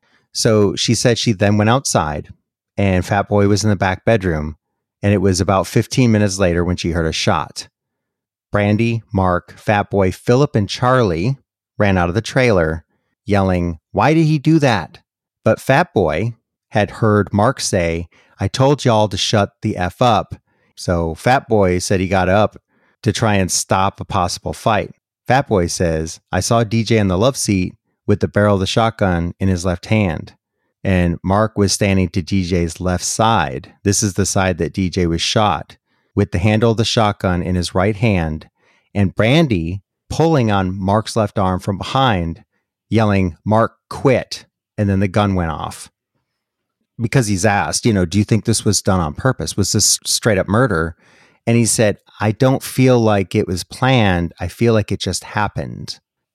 So she said she then went outside, and Fat Boy was in the back bedroom, and it was about fifteen minutes later when she heard a shot. Brandy, Mark, Fat Boy, Philip, and Charlie ran out of the trailer, yelling, "Why did he do that?" But Fat Boy had heard Mark say, I told y'all to shut the F up. So Fat Boy said he got up to try and stop a possible fight. Fat Boy says, I saw D J in the love seat with the barrel of the shotgun in his left hand. And Mark was standing to D J's left side. This is the side that D J was shot, with the handle of the shotgun in his right hand. And Brandy pulling on Mark's left arm from behind, yelling, Mark, quit. And then the gun went off. Because he's asked, you know, do you think this was done on purpose? Was this straight up murder? And he said, I don't feel like it was planned. I feel like it just happened.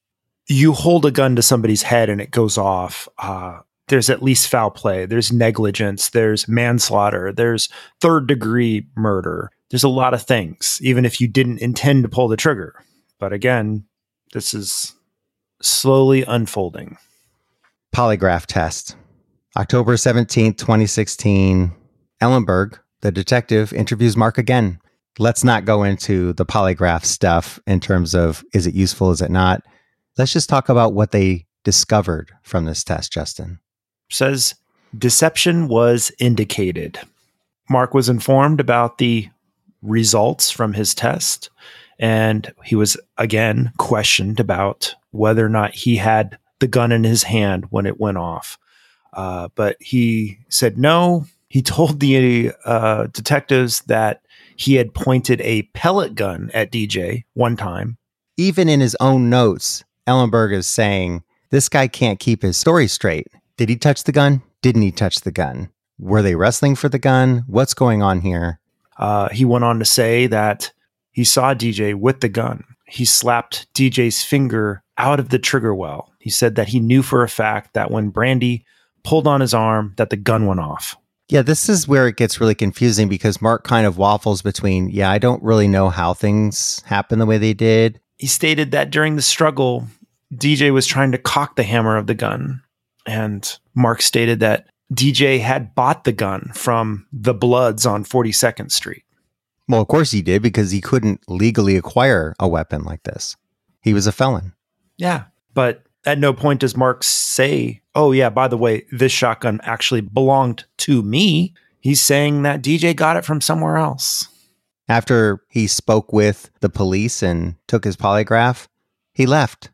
You hold a gun to somebody's head and it goes off. Uh, there's at least foul play. There's negligence. There's manslaughter. There's third degree murder. There's a lot of things, even if you didn't intend to pull the trigger. But again, this is slowly unfolding. Polygraph test. October seventeenth, twenty sixteen, Ellenberg, the detective, interviews Mark again. Let's not go into the polygraph stuff in terms of is it useful, is it not? Let's just talk about what they discovered from this test, Justin. Says deception was indicated. Mark was informed about the results from his test, and he was again questioned about whether or not he had the gun in his hand when it went off. Uh, but he said no. He told the uh, detectives that he had pointed a pellet gun at D J one time. Even in his own notes, Ellenberg is saying, this guy can't keep his story straight. Did he touch the gun? Didn't he touch the gun? Were they wrestling for the gun? What's going on here? Uh, he went on to say that he saw D J with the gun. He slapped D J's finger out of the trigger well. He said that he knew for a fact that when Brandy pulled on his arm, that the gun went off. Yeah, this is where it gets really confusing because Mark kind of waffles between, yeah, I don't really know how things happen the way they did. He stated that during the struggle, D J was trying to cock the hammer of the gun. And Mark stated that D J had bought the gun from the Bloods on forty-second Street. Well, of course he did, because he couldn't legally acquire a weapon like this. He was a felon. Yeah, but at no point does Mark say, oh yeah, by the way, this shotgun actually belonged to me. He's saying that D J got it from somewhere else. After he spoke with the police and took his polygraph, he left.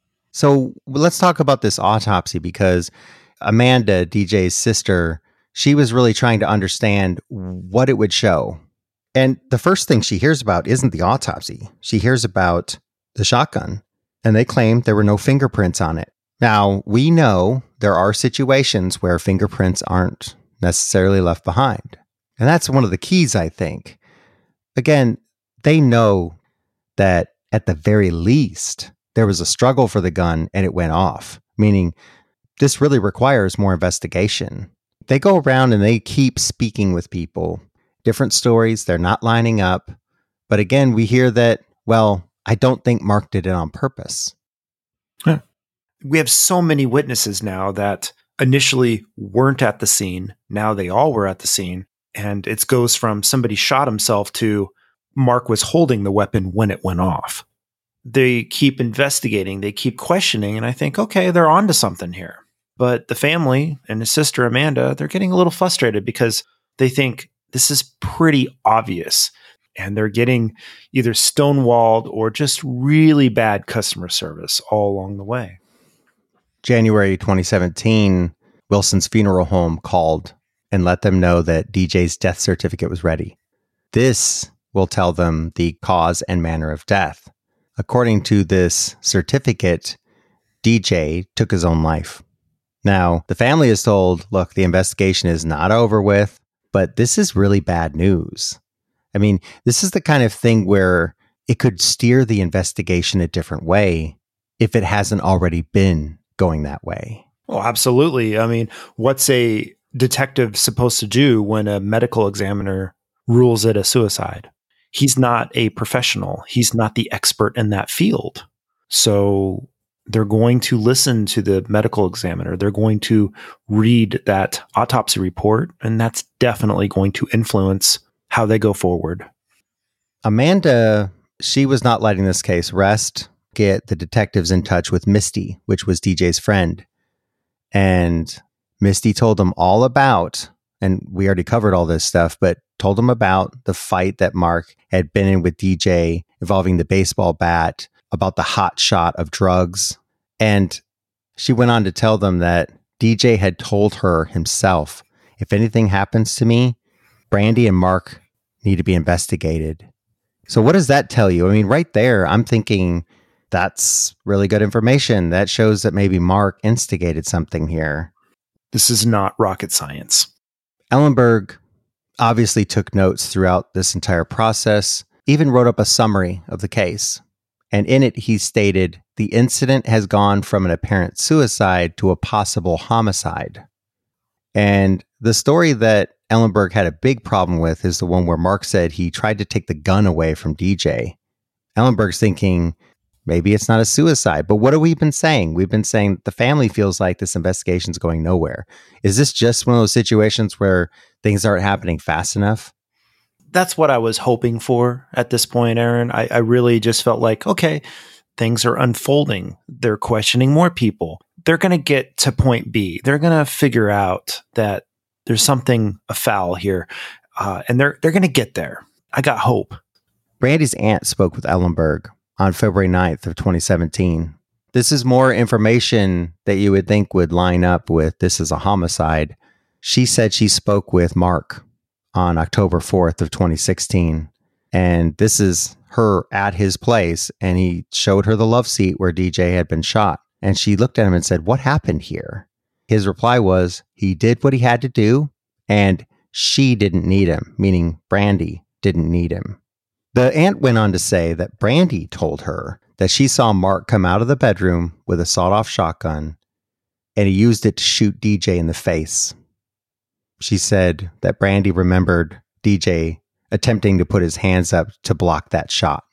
So let's talk about this autopsy, because Amanda, D J's sister, she was really trying to understand what it would show. And the first thing she hears about isn't the autopsy. She hears about the shotgun, and they claim there were no fingerprints on it. Now, we know there are situations where fingerprints aren't necessarily left behind. And that's one of the keys, I think. Again, they know that at the very least, there was a struggle for the gun and it went off, meaning this really requires more investigation. They go around and they keep speaking with people. Different stories, they're not lining up. But again, we hear that, well, I don't think Mark did it on purpose. Huh. We have so many witnesses now that initially weren't at the scene. Now they all were at the scene. And it goes from somebody shot himself to Mark was holding the weapon when it went off. They keep investigating. They keep questioning. And I think, okay, they're onto something here. But the family and his sister, Amanda, they're getting a little frustrated because they think this is pretty obvious. And they're getting either stonewalled or just really bad customer service all along the way. January twenty seventeen, Wilson's funeral home called and let them know that D J's death certificate was ready. This will tell them the cause and manner of death. According to this certificate, D J took his own life. Now, the family is told, look, the investigation is not over with, but this is really bad news. I mean, this is the kind of thing where it could steer the investigation a different way if it hasn't already been going that way. Oh, absolutely. I mean, what's a detective supposed to do when a medical examiner rules it a suicide? He's not a professional. He's not the expert in that field. So they're going to listen to the medical examiner. They're going to read that autopsy report, and that's definitely going to influence how they go forward. Amanda, she was not letting this case rest. Get the detectives in touch with Misty, which was D J's friend. And Misty told them all about, and we already covered all this stuff, but told them about the fight that Mark had been in with D J involving the baseball bat, about the hot shot of drugs. And she went on to tell them that D J had told her himself, if anything happens to me, Brandy and Mark need to be investigated. So what does that tell you? I mean, right there, I'm thinking that's really good information. That shows that maybe Mark instigated something here. This is not rocket science. Ellenberg obviously took notes throughout this entire process, even wrote up a summary of the case. And in it, he stated, the incident has gone from an apparent suicide to a possible homicide. And the story that Ellenberg had a big problem with is the one where Mark said he tried to take the gun away from D J. Ellenberg's thinking, maybe it's not a suicide, but what have we been saying? We've been saying the family feels like this investigation's going nowhere. Is this just one of those situations where things aren't happening fast enough? That's what I was hoping for at this point, Aaron. I, I really just felt like, okay, things are unfolding. They're questioning more people. They're going to get to point B. They're going to figure out that there's something afoul here, uh, and they're they're going to get there. I got hope. Brandy's aunt spoke with Ellenberg on February ninth of twenty seventeen. This is more information that you would think would line up with this is a homicide. She said she spoke with Mark on October fourth of twenty sixteen. And this is her at his place. And he showed her the love seat where D J had been shot. And she looked at him and said, what happened here? His reply was, he did what he had to do. And she didn't need him, meaning Brandy didn't need him. The aunt went on to say that Brandy told her that she saw Mark come out of the bedroom with a sawed-off shotgun, and he used it to shoot D J in the face. She said that Brandy remembered D J attempting to put his hands up to block that shot.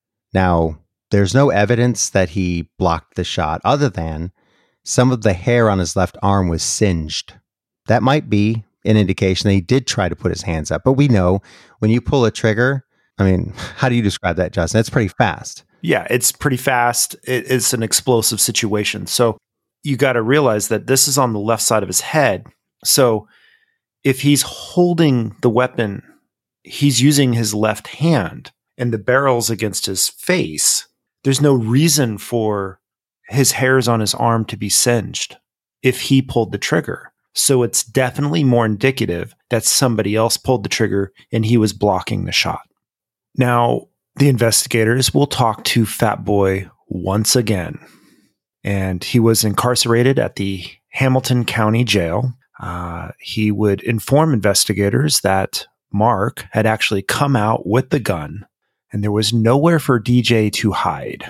Now, there's no evidence that he blocked the shot other than some of the hair on his left arm was singed. That might be an indication that he did try to put his hands up, but we know when you pull a trigger, I mean, how do you describe that, Justin? It's pretty fast. Yeah, it's pretty fast. It, it's an explosive situation. So you got to realize that this is on the left side of his head. So if he's holding the weapon, he's using his left hand and the barrel's against his face. There's no reason for his hairs on his arm to be singed if he pulled the trigger. So it's definitely more indicative that somebody else pulled the trigger and he was blocking the shot. Now, the investigators will talk to Fat Boy once again, and he was incarcerated at the Hamilton County Jail. Uh, he would inform investigators that Mark had actually come out with the gun, and there was nowhere for D J to hide.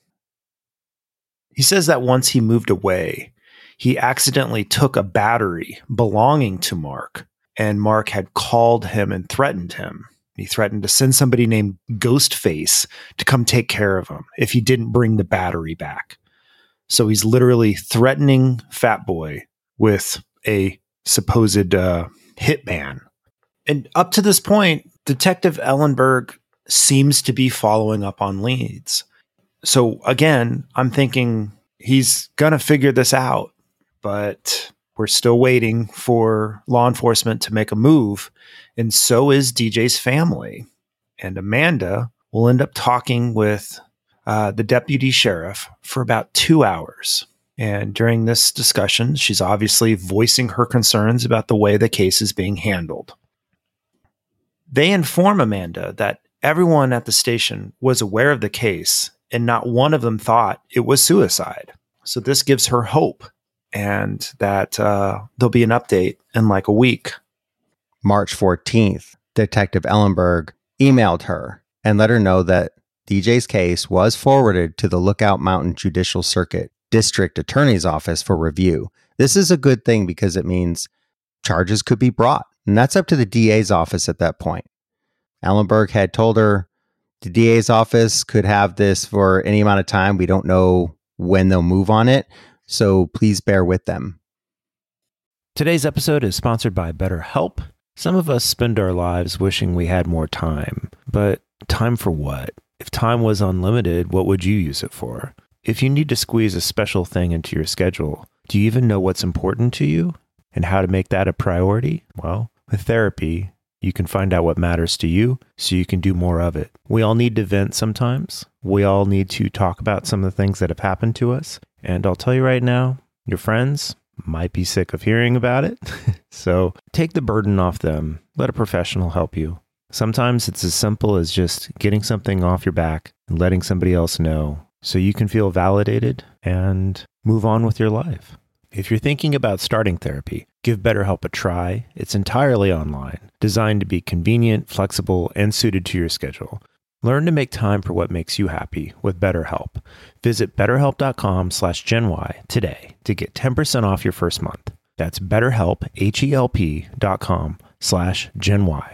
He says that once he moved away, he accidentally took a battery belonging to Mark, and Mark had called him and threatened him. He threatened to send somebody named Ghostface to come take care of him if he didn't bring the battery back. So he's literally threatening Fat Boy with a supposed uh, hitman. And up to this point, Detective Ellenberg seems to be following up on leads. So again, I'm thinking he's going to figure this out, but we're still waiting for law enforcement to make a move. And so is D J's family. And Amanda will end up talking with uh, the deputy sheriff for about two hours. And during this discussion, she's obviously voicing her concerns about the way the case is being handled. They inform Amanda that everyone at the station was aware of the case and not one of them thought it was suicide. So this gives her hope and that uh, there'll be an update in like a week. March fourteenth, Detective Ellenberg emailed her and let her know that D J's case was forwarded to the Lookout Mountain Judicial Circuit District Attorney's Office for review. This is a good thing because it means charges could be brought, and that's up to the D A's office at that point. Ellenberg had told her the D A's office could have this for any amount of time. We don't know when they'll move on it, so please bear with them. Today's episode is sponsored by BetterHelp. Some of us spend our lives wishing we had more time, but time for what? If time was unlimited, what would you use it for? If you need to squeeze a special thing into your schedule, do you even know what's important to you and how to make that a priority? Well, with therapy, you can find out what matters to you so you can do more of it. We all need to vent sometimes. We all need to talk about some of the things that have happened to us. And I'll tell you right now, your friends might be sick of hearing about it. So take the burden off them. Let a professional help you. Sometimes it's as simple as just getting something off your back and letting somebody else know so you can feel validated and move on with your life. If you're thinking about starting therapy, give BetterHelp a try. It's entirely online, designed to be convenient, flexible, and suited to your schedule. Learn to make time for what makes you happy with BetterHelp. Visit betterhelp.com slash GenY today to get ten percent off your first month. That's betterhelp, H-E-L-P dot com slash GenY.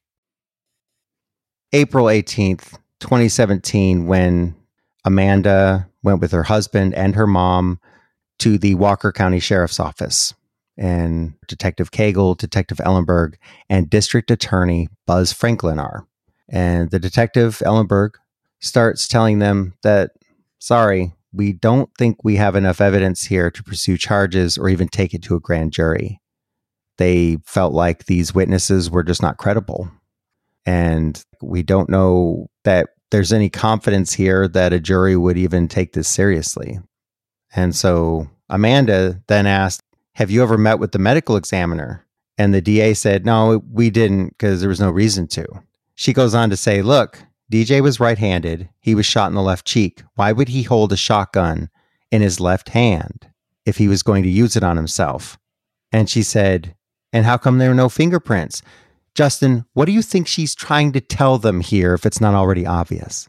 April eighteenth, twenty seventeen, when Amanda went with her husband and her mom to the Walker County Sheriff's Office. And Detective Cagle, Detective Ellenberg, and District Attorney Buzz Franklin are. And the Detective Ellenberg starts telling them that, sorry, we don't think we have enough evidence here to pursue charges or even take it to a grand jury. They felt like these witnesses were just not credible. And we don't know that there's any confidence here that a jury would even take this seriously. And so Amanda then asked, have you ever met with the medical examiner? And the D A said, no, we didn't because there was no reason to. She goes on to say, look, D J was right-handed. He was shot in the left cheek. Why would he hold a shotgun in his left hand if he was going to use it on himself? And she said, and how come there were no fingerprints? Justin, what do you think she's trying to tell them here if it's not already obvious?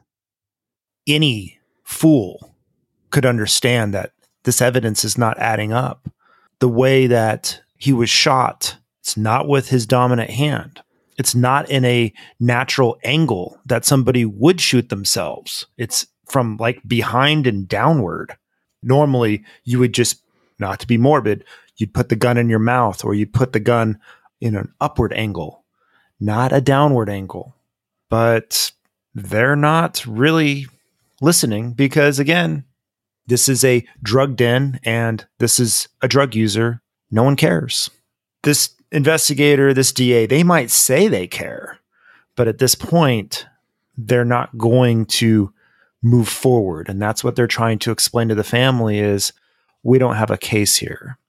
Any fool could understand that this evidence is not adding up. The way that he was shot, it's not with his dominant hand. It's not in a natural angle that somebody would shoot themselves. It's from like behind and downward. Normally, you would just, not to be morbid, you'd put the gun in your mouth or you'd put the gun in an upward angle, not a downward angle. But they're not really listening because, again, this is a drug den and this is a drug user. No one cares. This investigator, this D A, they might say they care, but at this point, they're not going to move forward. And that's what they're trying to explain to the family is, we don't have a case here.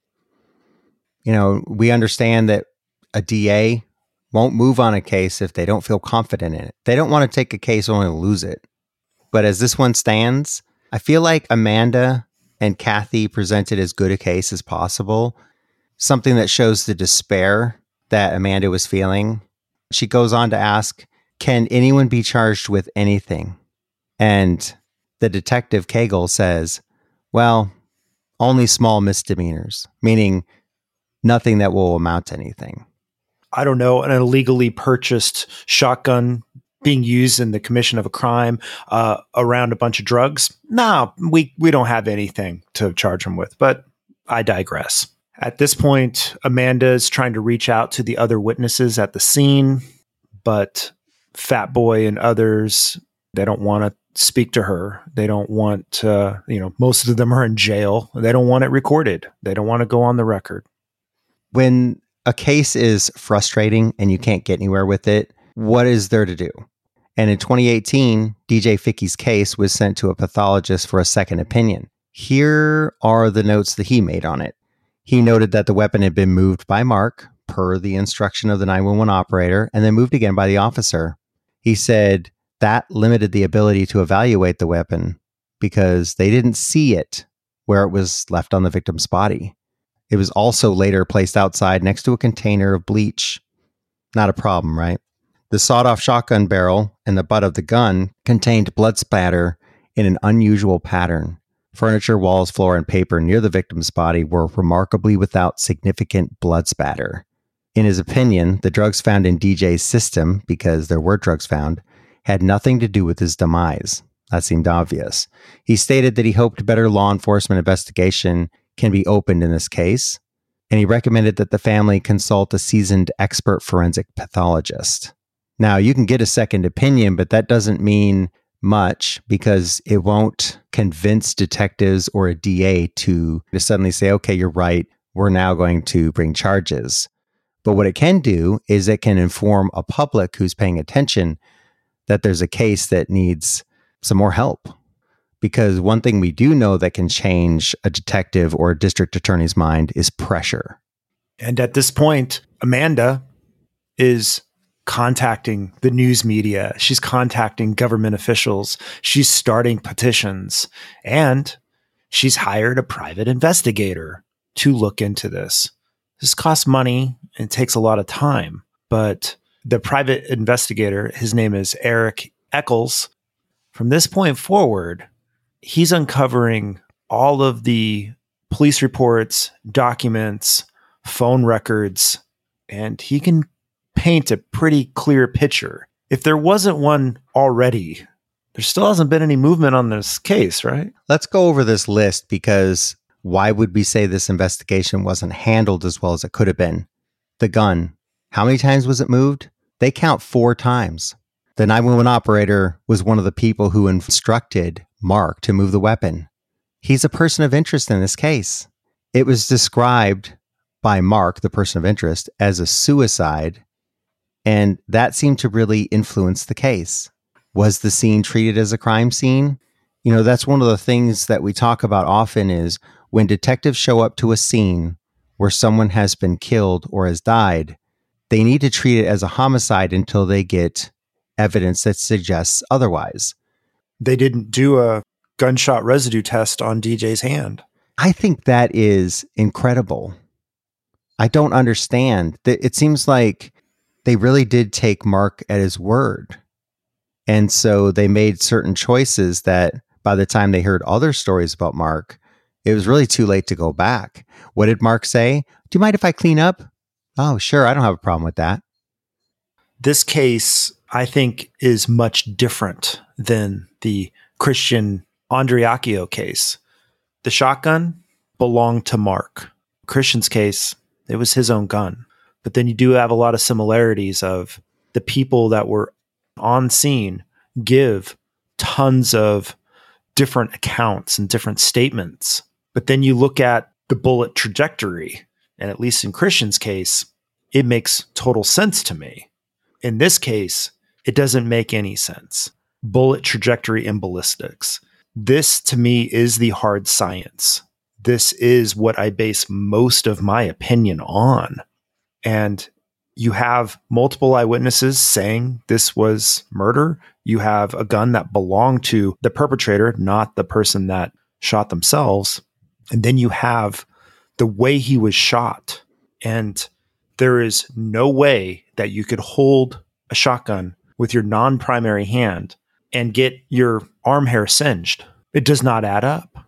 You know, we understand that a D A won't move on a case if they don't feel confident in it. They don't want to take a case only to lose it. But as this one stands, I feel like Amanda and Kathy presented as good a case as possible. Something that shows the despair that Amanda was feeling. She goes on to ask, can anyone be charged with anything? And the detective Cagle says, well, only small misdemeanors, meaning nothing that will amount to anything. I don't know, an illegally purchased shotgun being used in the commission of a crime uh, around a bunch of drugs. No, we, we don't have anything to charge him with, but I digress. At this point, Amanda is trying to reach out to the other witnesses at the scene, but Fat Boy and others, they don't want to speak to her. They don't want to, you know, most of them are in jail. They don't want it recorded. They don't want to go on the record. When a case is frustrating and you can't get anywhere with it, what is there to do? And in twenty eighteen, D J Fickey's case was sent to a pathologist for a second opinion. Here are the notes that he made on it. He noted that the weapon had been moved by Mark, per per the instruction of the nine one one operator and then moved again by the officer. He said that limited the ability to evaluate the weapon because they didn't see it where it was left on the victim's body. It was also later placed outside next to a container of bleach. Not a problem, right? The sawed-off shotgun barrel and the butt of the gun contained blood spatter in an unusual pattern. Furniture, walls, floor, and paper near the victim's body were remarkably without significant blood spatter. In his opinion, the drugs found in D J's system, because there were drugs found, had nothing to do with his demise. That seemed obvious. He stated that he hoped better law enforcement investigation can be opened in this case, and he recommended that the family consult a seasoned expert forensic pathologist. Now, you can get a second opinion, but that doesn't mean much because it won't convince detectives or a D A to, to suddenly say, okay, you're right, we're now going to bring charges. But what it can do is it can inform a public who's paying attention that there's a case that needs some more help. Because one thing we do know that can change a detective or a district attorney's mind is pressure. And at this point, Amanda is contacting the news media. She's contacting government officials. She's starting petitions. And she's hired a private investigator to look into this. This costs money and takes a lot of time. But the private investigator, his name is Eric Eccles. From this point forward, he's uncovering all of the police reports, documents, phone records, and he can paint a pretty clear picture. If there wasn't one already, there still hasn't been any movement on this case, right? Let's go over this list because why would we say this investigation wasn't handled as well as it could have been? The gun. How many times was it moved? They count four times. The nine one one operator was one of the people who instructed Mark to move the weapon. He's a person of interest in this case. It was described by Mark, the person of interest, as a suicide, and that seemed to really influence the case. Was the scene treated as a crime scene? You know, that's one of the things that we talk about often is when detectives show up to a scene where someone has been killed or has died, they need to treat it as a homicide until they get evidence that suggests otherwise. They didn't do a gunshot residue test on D J's hand. I think that is incredible. I don't understand. It seems like they really did take Mark at his word. And so they made certain choices that by the time they heard other stories about Mark, it was really too late to go back. What did Mark say? Do you mind if I clean up? Oh, sure. I don't have a problem with that. This case, I think, is much different than the Christian Andreacchio case. The shotgun belonged to Mark. Christian's case, it was his own gun. But then you do have a lot of similarities of the people that were on scene give tons of different accounts and different statements. But then you look at the bullet trajectory, and at least in Christian's case, it makes total sense to me. In this case, it doesn't make any sense. Bullet trajectory and ballistics. This, to me, is the hard science. This is what I base most of my opinion on. And you have multiple eyewitnesses saying this was murder. You have a gun that belonged to the perpetrator, not the person that shot themselves. And then you have the way he was shot. And there is no way that you could hold a shotgun with your non-primary hand and get your arm hair singed. It does not add up.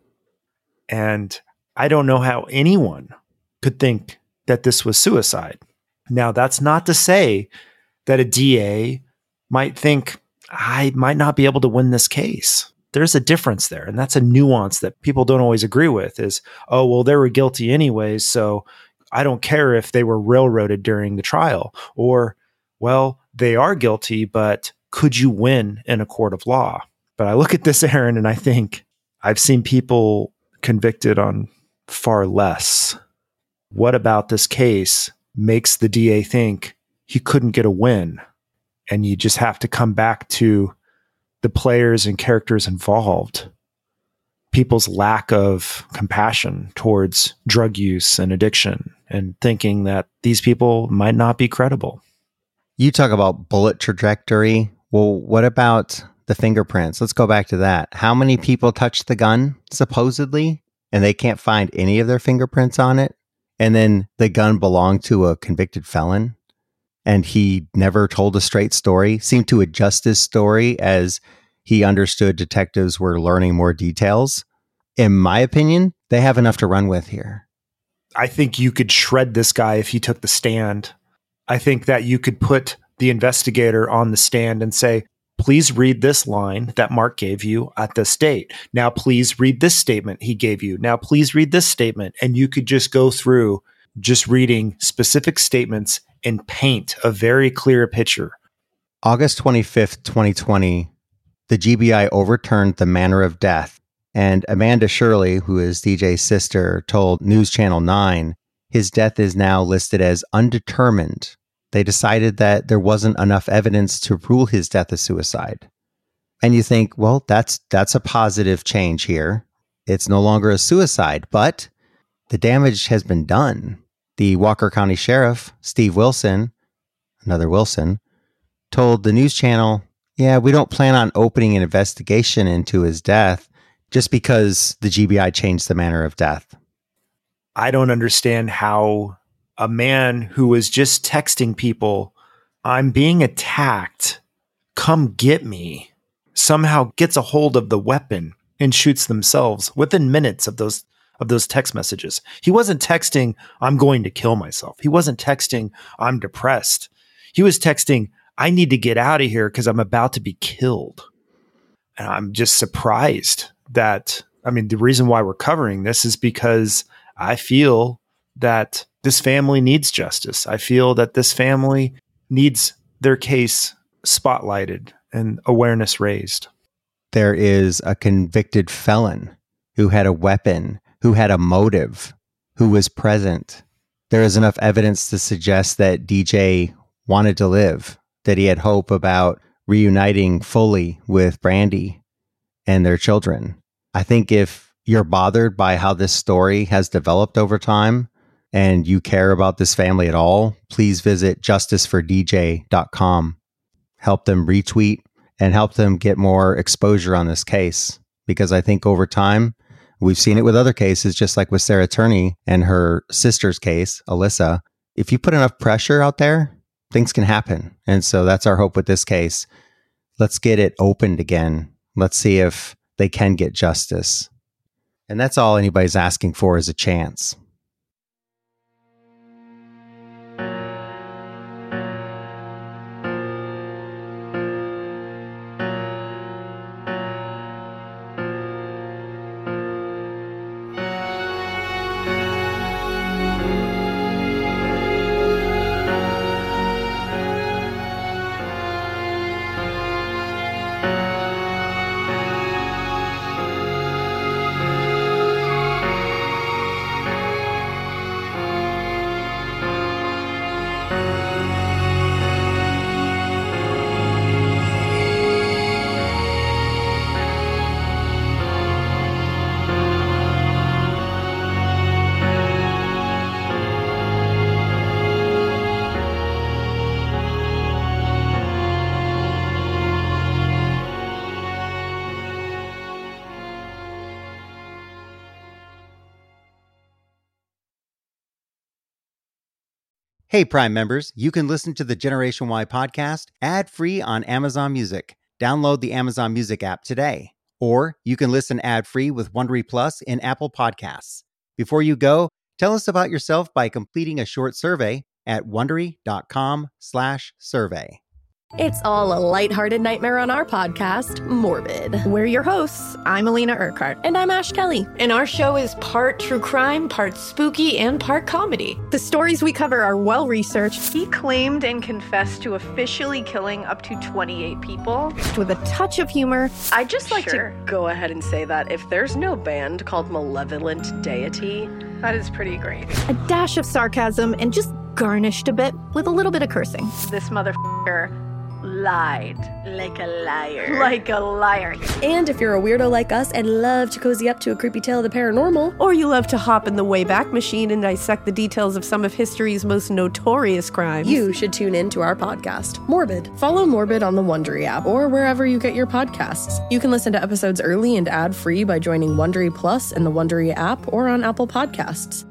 And I don't know how anyone could think that this was suicide. Now, that's not to say that a D A might think, I might not be able to win this case. There's a difference there. And that's a nuance that people don't always agree with is, oh, well, they were guilty anyways, so I don't care if they were railroaded during the trial. Or, well, they are guilty, but could you win in a court of law? But I look at this, Aaron, and I think I've seen people convicted on far less. What about this case makes the D A think he couldn't get a win? And you just have to come back to the players and characters involved. people's lack of compassion towards drug use and addiction and thinking that these people might not be credible. You talk about bullet trajectory. Well, what about the fingerprints? Let's go back to that. How many people touched the gun, supposedly, and they can't find any of their fingerprints on it? And then the gun belonged to a convicted felon, and he never told a straight story, seemed to adjust his story as he understood detectives were learning more details. In my opinion, they have enough to run with here. I think you could shred this guy if he took the stand. I think that you could put the investigator on the stand and say, please read this line that Mark gave you at this date. Now, please read this statement he gave you. Now, please read this statement. And you could just go through just reading specific statements and paint a very clear picture. August twenty-fifth, twenty twenty, the G B I overturned the manner of death. And Amanda Shirley, who is D J's sister, told News Channel nine his death is now listed as undetermined. They decided that there wasn't enough evidence to rule his death a suicide. And you think, well, that's that's a positive change here. It's no longer a suicide, but the damage has been done. The Walker County Sheriff, Steve Wilson, another Wilson, told the news channel, yeah, we don't plan on opening an investigation into his death just because the G B I changed the manner of death. I don't understand how a man who was just texting people, I'm being attacked, come get me, somehow gets a hold of the weapon and shoots themselves within minutes of those of those text messages. He wasn't texting, I'm going to kill myself. He wasn't texting, I'm depressed. He was texting, I need to get out of here because I'm about to be killed. And I'm just surprised that, I mean, the reason why we're covering this is because I feel that this family needs justice. I feel that this family needs their case spotlighted and awareness raised. There is a convicted felon who had a weapon, who had a motive, who was present. There is enough evidence to suggest that D J wanted to live, that he had hope about reuniting fully with Brandy and their children. I think if you're bothered by how this story has developed over time and you care about this family at all, please visit justice for d j dot com. Help them retweet and help them get more exposure on this case. Because I think over time, we've seen it with other cases, just like with Sarah Turney and her sister's case, Alyssa. If you put enough pressure out there, things can happen. And so that's our hope with this case. Let's get it opened again. Let's see if they can get justice. And that's all anybody's asking for is a chance. Hey, Prime members, you can listen to the Generation Y podcast ad-free on Amazon Music. Download the Amazon Music app today. Or you can listen ad-free with Wondery Plus in Apple Podcasts. Before you go, tell us about yourself by completing a short survey at Wondery.com slash survey. It's all a lighthearted nightmare on our podcast, Morbid. We're your hosts. I'm Alina Urquhart. And I'm Ash Kelly. And our show is part true crime, part spooky, and part comedy. The stories we cover are well-researched. He claimed and confessed to officially killing up to twenty-eight people. With a touch of humor. I'd just like Sure. to go ahead and say that if there's no band called Malevolent Deity, That is pretty great. A dash of sarcasm and just garnished a bit with a little bit of cursing. This motherfucker lied. Like a liar. Like a liar. And if you're a weirdo like us and love to cozy up to a creepy tale of the paranormal, Or you love to hop in the Wayback Machine and dissect the details of some of history's most notorious crimes, you should tune in to our podcast, Morbid. Follow Morbid on the Wondery app or wherever you get your podcasts. You can listen to episodes early and ad-free by joining Wondery Plus in the Wondery app or on Apple Podcasts.